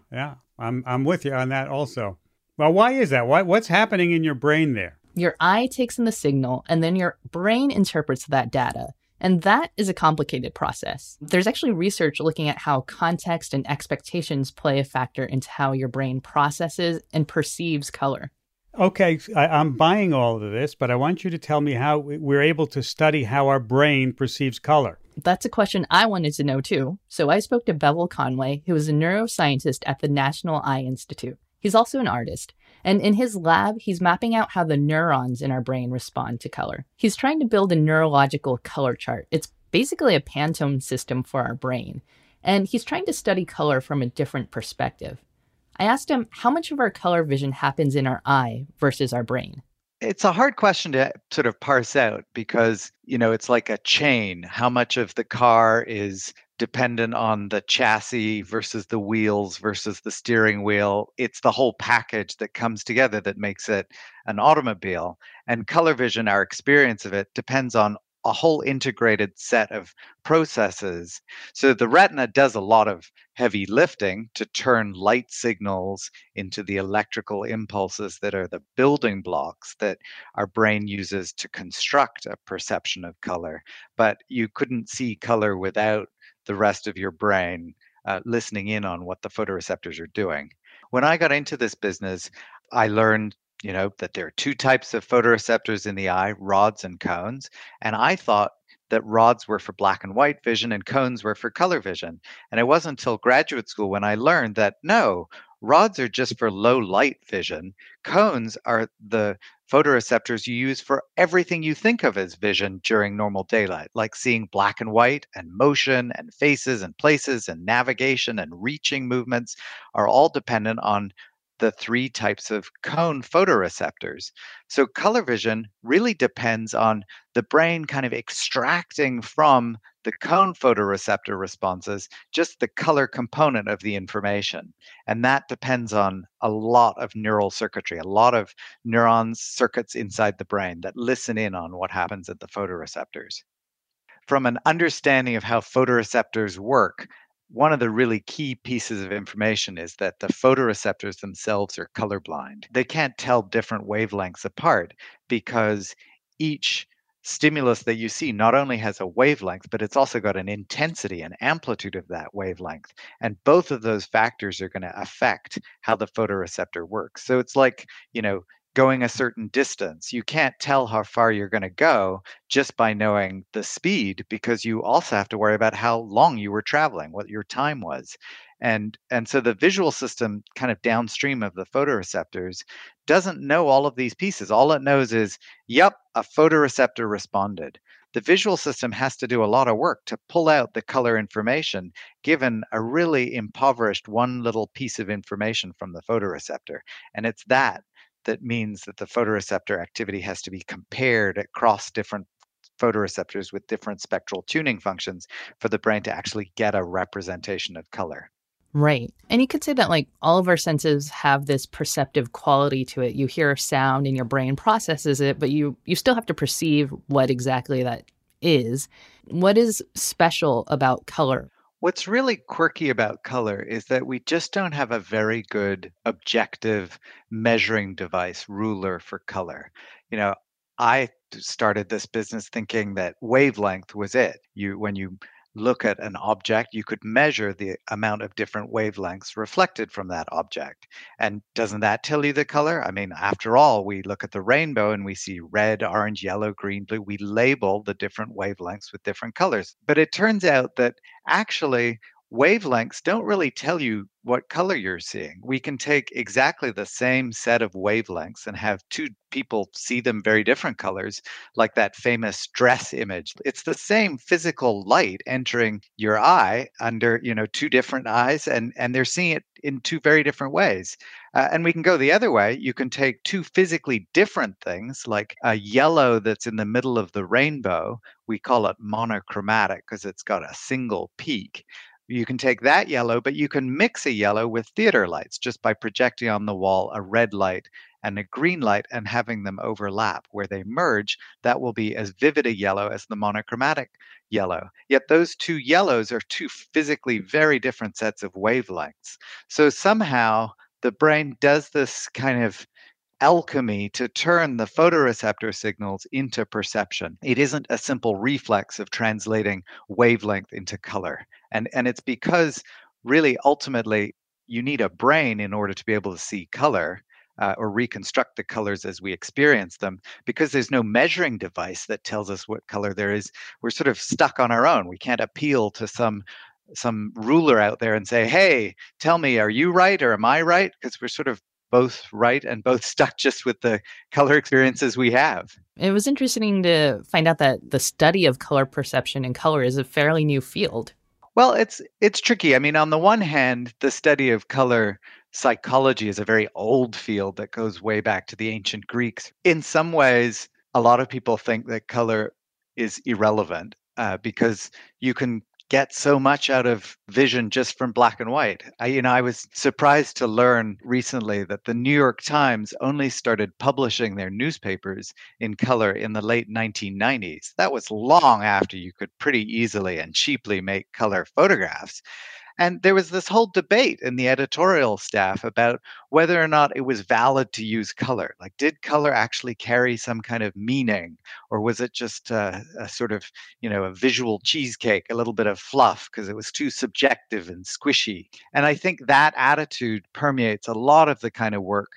I'm with you on that also. Well, why is that? What's happening in your brain there? Your eye takes in the signal, and then your brain interprets that data. And that is a complicated process. There's actually research looking at how context and expectations play a factor into how your brain processes and perceives color. Okay, I'm buying all of this, but I want you to tell me how we're able to study how our brain perceives color. That's a question I wanted to know, too. So I spoke to Bevel Conway, who is a neuroscientist at the National Eye Institute. He's also an artist, and in his lab, he's mapping out how the neurons in our brain respond to color. He's trying to build a neurological color chart. It's basically a Pantone system for our brain, and he's trying to study color from a different perspective. I asked him how much of our color vision happens in our eye versus our brain. It's a hard question to sort of parse out because, it's like a chain. How much of the car is dependent on the chassis versus the wheels versus the steering wheel? It's the whole package that comes together that makes it an automobile. And color vision, our experience of it, depends on a whole integrated set of processes. So the retina does a lot of heavy lifting to turn light signals into the electrical impulses that are the building blocks that our brain uses to construct a perception of color. But you couldn't see color without the rest of your brain listening in on what the photoreceptors are doing. When I got into this business, I learned that there are two types of photoreceptors in the eye, rods and cones. And I thought that rods were for black and white vision and cones were for color vision. And it wasn't until graduate school when I learned that no, rods are just for low light vision. Cones are the photoreceptors you use for everything you think of as vision during normal daylight, like seeing black and white and motion and faces and places and navigation and reaching movements are all dependent on the three types of cone photoreceptors. So color vision really depends on the brain kind of extracting from the cone photoreceptor responses just the color component of the information. And that depends on a lot of neural circuitry, a lot of neurons, circuits inside the brain that listen in on what happens at the photoreceptors. From an understanding of how photoreceptors work, one of the really key pieces of information is that the photoreceptors themselves are colorblind. They can't tell different wavelengths apart because each stimulus that you see not only has a wavelength, but it's also got an intensity and amplitude of that wavelength. And both of those factors are going to affect how the photoreceptor works. So it's like, going a certain distance. You can't tell how far you're going to go just by knowing the speed because you also have to worry about how long you were traveling, what your time was. And so the visual system kind of downstream of the photoreceptors doesn't know all of these pieces. All it knows is, yep, a photoreceptor responded. The visual system has to do a lot of work to pull out the color information given a really impoverished one little piece of information from the photoreceptor. And it's that means that the photoreceptor activity has to be compared across different photoreceptors with different spectral tuning functions for the brain to actually get a representation of color. Right. And you could say that all of our senses have this perceptive quality to it. You hear a sound and your brain processes it, but you still have to perceive what exactly that is. What is special about color? What's really quirky about color is that we just don't have a very good objective measuring device, ruler for color. I started this business thinking that wavelength was it. When you look at an object, you could measure the amount of different wavelengths reflected from that object. And doesn't that tell you the color? I mean, after all, we look at the rainbow and we see red, orange, yellow, green, blue. We label the different wavelengths with different colors. But it turns out that actually, wavelengths don't really tell you what color you're seeing. We can take exactly the same set of wavelengths and have two people see them very different colors, like that famous dress image. It's the same physical light entering your eye under, two different eyes, and they're seeing it in two very different ways. And we can go the other way. You can take two physically different things, like a yellow that's in the middle of the rainbow. We call it monochromatic because it's got a single peak. You can take that yellow, but you can mix a yellow with theater lights just by projecting on the wall a red light and a green light and having them overlap. Where they merge, that will be as vivid a yellow as the monochromatic yellow. Yet those two yellows are two physically very different sets of wavelengths. So somehow the brain does this kind of alchemy to turn the photoreceptor signals into perception. It isn't a simple reflex of translating wavelength into color. And it's because really ultimately you need a brain in order to be able to see color or reconstruct the colors as we experience them, because there's no measuring device that tells us what color there is. We're sort of stuck on our own. We can't appeal to some ruler out there and say, hey, tell me, are you right or am I right? Because we're sort of both right and both stuck just with the color experiences we have. It was interesting to find out that the study of color perception and color is a fairly new field. Well, it's tricky. I mean, on the one hand, the study of color psychology is a very old field that goes way back to the ancient Greeks. In some ways, a lot of people think that color is irrelevant because you can get so much out of vision just from black and white. I was surprised to learn recently that the New York Times only started publishing their newspapers in color in the late 1990s. That was long after you could pretty easily and cheaply make color photographs. And there was this whole debate in the editorial staff about whether or not it was valid to use color. Like, did color actually carry some kind of meaning? Or was it just a sort of, a visual cheesecake, a little bit of fluff because it was too subjective and squishy? And I think that attitude permeates a lot of the kind of work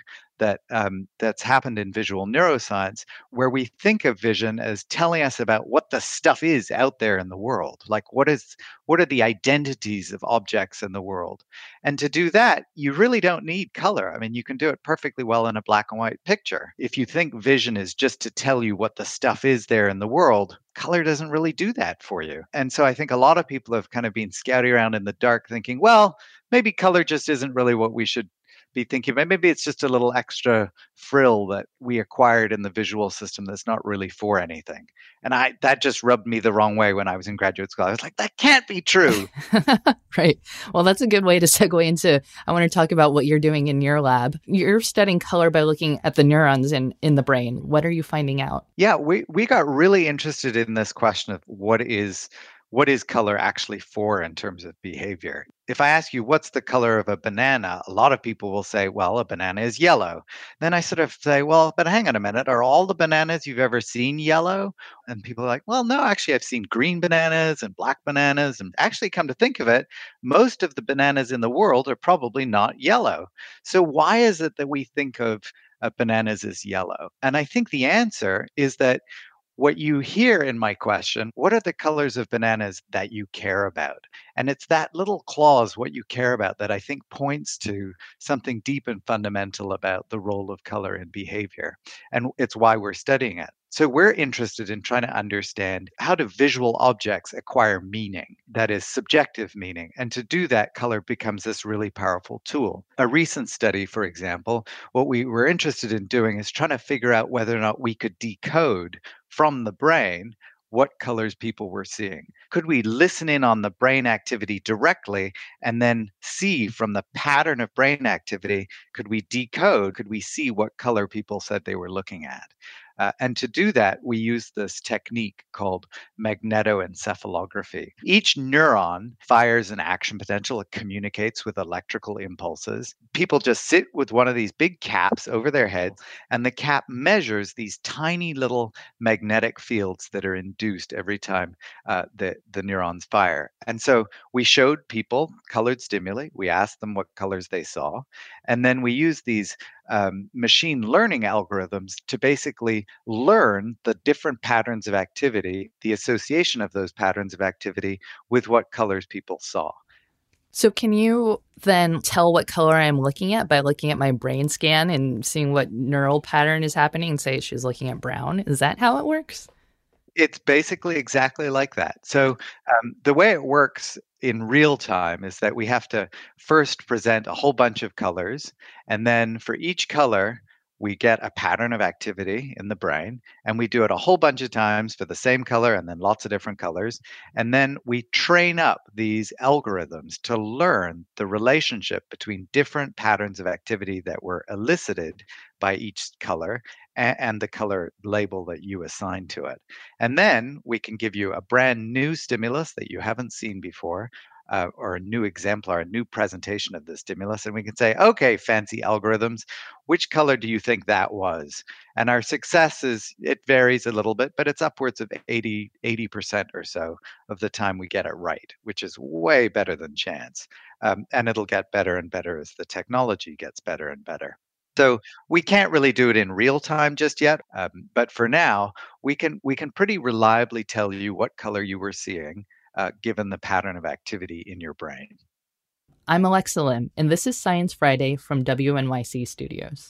that's happened in visual neuroscience, where we think of vision as telling us about what the stuff is out there in the world. Like, what are the identities of objects in the world? And to do that, you really don't need color. I mean, you can do it perfectly well in a black and white picture. If you think vision is just to tell you what the stuff is there in the world, color doesn't really do that for you. And so I think a lot of people have kind of been scouting around in the dark thinking, well, maybe color just isn't really what we should be thinking. Maybe it's just a little extra frill that we acquired in the visual system that's not really for anything. And that just rubbed me the wrong way when I was in graduate school. I was like, that can't be true. Right. Well, that's a good way to segue into, I want to talk about what you're doing in your lab. You're studying color by looking at the neurons in the brain. What are you finding out? Yeah, we got really interested in this question of what is color actually for in terms of behavior. If I ask you what's the color of a banana, a lot of people will say, well, a banana is yellow. Then I sort of say, well, but hang on a minute, are all the bananas you've ever seen yellow? And people are like, well, no, actually I've seen green bananas and black bananas. And actually, come to think of it, most of the bananas in the world are probably not yellow. So why is it that we think of bananas as yellow? And I think the answer is that what you hear in my question, what are the colors of bananas that you care about? And it's that little clause, what you care about, that I think points to something deep and fundamental about the role of color in behavior. And it's why we're studying it. So we're interested in trying to understand, how do visual objects acquire meaning, that is subjective meaning? And to do that, color becomes this really powerful tool. A recent study, for example, what we were interested in doing is trying to figure out whether or not we could decode from the brain what colors people were seeing. Could we listen in on the brain activity directly and then see from the pattern of brain activity, could we decode, could we see what color people said they were looking at? And to do that, we use this technique called magnetoencephalography. Each neuron fires an action potential. It communicates with electrical impulses. People just sit with one of these big caps over their heads, and the cap measures these tiny little magnetic fields that are induced every time the neurons fire. And so we showed people colored stimuli. We asked them what colors they saw. And then we used these machine learning algorithms to basically learn the different patterns of activity, the association of those patterns of activity with what colors people saw. So can you then tell what color I'm looking at by looking at my brain scan and seeing what neural pattern is happening and say she's looking at brown? Is that how it works? It's basically exactly like that. So the way it works in real time is that we have to first present a whole bunch of colors, and then for each color, we get a pattern of activity in the brain, and we do it a whole bunch of times for the same color and then lots of different colors. And then we train up these algorithms to learn the relationship between different patterns of activity that were elicited by each color and the color label that you assign to it. And then we can give you a brand new stimulus that you haven't seen before, or a new exemplar, a new presentation of the stimulus, and we can say, okay, fancy algorithms, which color do you think that was? And our success it varies a little bit, but it's upwards of 80% or so of the time we get it right, which is way better than chance. And it'll get better and better as the technology gets better and better. So we can't really do it in real time just yet, but for now, we can pretty reliably tell you what color you were seeing, given the pattern of activity in your brain. I'm Alexa Lim, and this is Science Friday from WNYC Studios.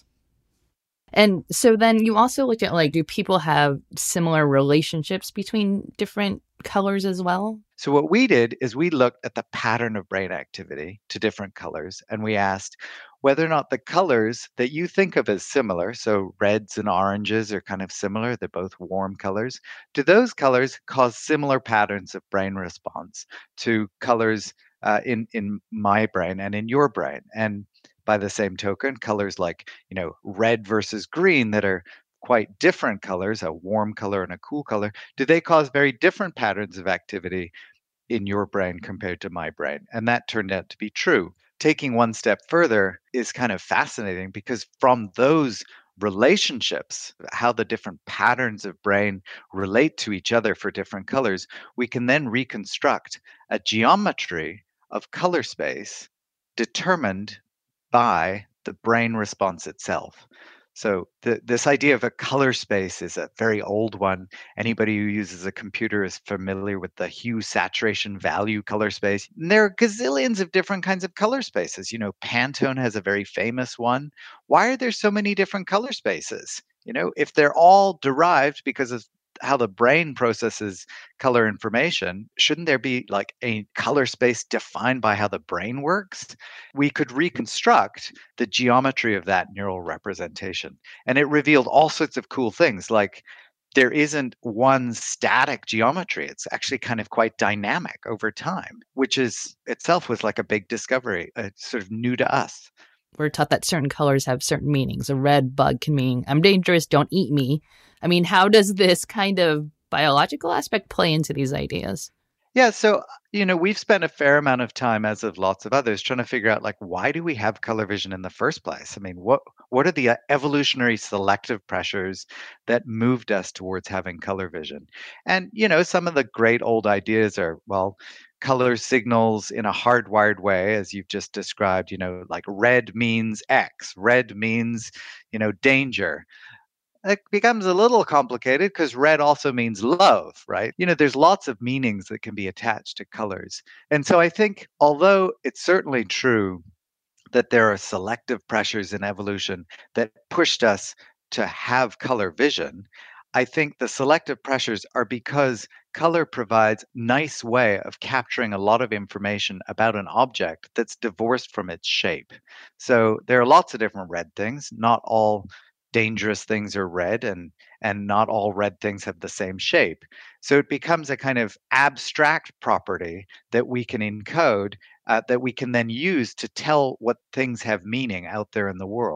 And so then you also looked at, do people have similar relationships between different colors as well? So what we did is we looked at the pattern of brain activity to different colors, and we asked whether or not the colors that you think of as similar, so reds and oranges are kind of similar, they're both warm colors, do those colors cause similar patterns of brain response to colors in my brain and in your brain? And by the same token, colors like, red versus green that are quite different colors, a warm color and a cool color, do they cause very different patterns of activity in your brain compared to my brain? And that turned out to be true. Taking one step further is kind of fascinating because from those relationships, how the different patterns of brain relate to each other for different colors, we can then reconstruct a geometry of color space determined by the brain response itself. So this idea of a color space is a very old one. Anybody who uses a computer is familiar with the hue saturation value color space. And there are gazillions of different kinds of color spaces. Pantone has a very famous one. Why are there so many different color spaces? If they're all derived because of how the brain processes color information, shouldn't there be a color space defined by how the brain works? We could reconstruct the geometry of that neural representation. And it revealed all sorts of cool things, like there isn't one static geometry. It's actually kind of quite dynamic over time, which is itself was like a big discovery, sort of new to us. We're taught that certain colors have certain meanings. A red bug can mean, I'm dangerous, don't eat me. I mean, how does this kind of biological aspect play into these ideas? Yeah, so, we've spent a fair amount of time, as of lots of others, trying to figure out, why do we have color vision in the first place? I mean, what are the evolutionary selective pressures that moved us towards having color vision? And, some of the great old ideas are, color signals in a hardwired way, as you've just described, like red means X, red means, danger. It becomes a little complicated because red also means love, right? There's lots of meanings that can be attached to colors. And so I think, although it's certainly true that there are selective pressures in evolution that pushed us to have color vision, I think the selective pressures are because color provides a nice way of capturing a lot of information about an object that's divorced from its shape. So there are lots of different red things. Not all dangerous things are red, and not all red things have the same shape. So it becomes a kind of abstract property that we can encode, that we can then use to tell what things have meaning out there in the world.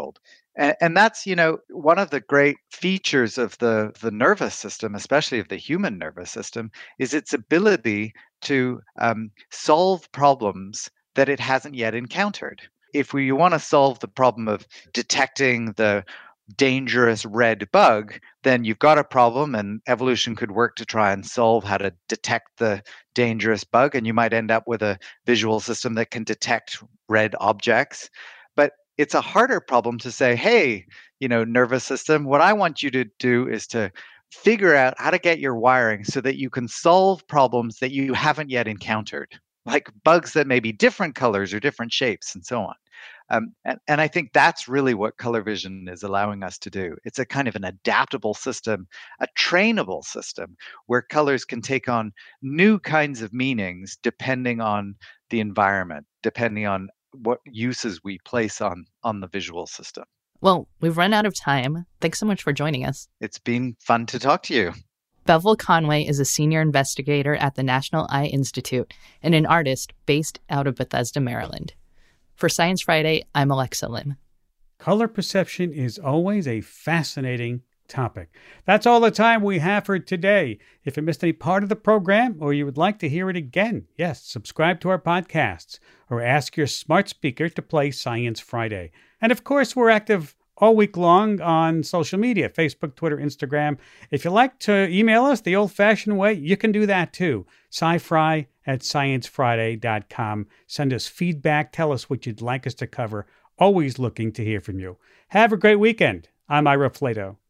And that's, one of the great features of the nervous system, especially of the human nervous system, is its ability to solve problems that it hasn't yet encountered. If you want to solve the problem of detecting the dangerous red bug, then you've got a problem, and evolution could work to try and solve how to detect the dangerous bug, and you might end up with a visual system that can detect red objects. But it's a harder problem to say, hey, nervous system, what I want you to do is to figure out how to get your wiring so that you can solve problems that you haven't yet encountered, like bugs that may be different colors or different shapes and so on. And I think that's really what color vision is allowing us to do. It's a kind of an adaptable system, a trainable system, where colors can take on new kinds of meanings depending on the environment, depending on what uses we place on the visual system. Well, we've run out of time. Thanks so much for joining us. It's been fun to talk to you. Bevil Conway is a senior investigator at the National Eye Institute and an artist based out of Bethesda, Maryland. For Science Friday, I'm Alexa Lim. Color perception is always a fascinating topic. That's all the time we have for today. If you missed any part of the program or you would like to hear it again, yes, subscribe to our podcasts or ask your smart speaker to play Science Friday. And of course, we're active all week long on social media, Facebook, Twitter, Instagram. If you like to email us the old-fashioned way, you can do that too. scifri@sciencefriday.com. Send us feedback. Tell us what you'd like us to cover. Always looking to hear from you. Have a great weekend. I'm Ira Flato.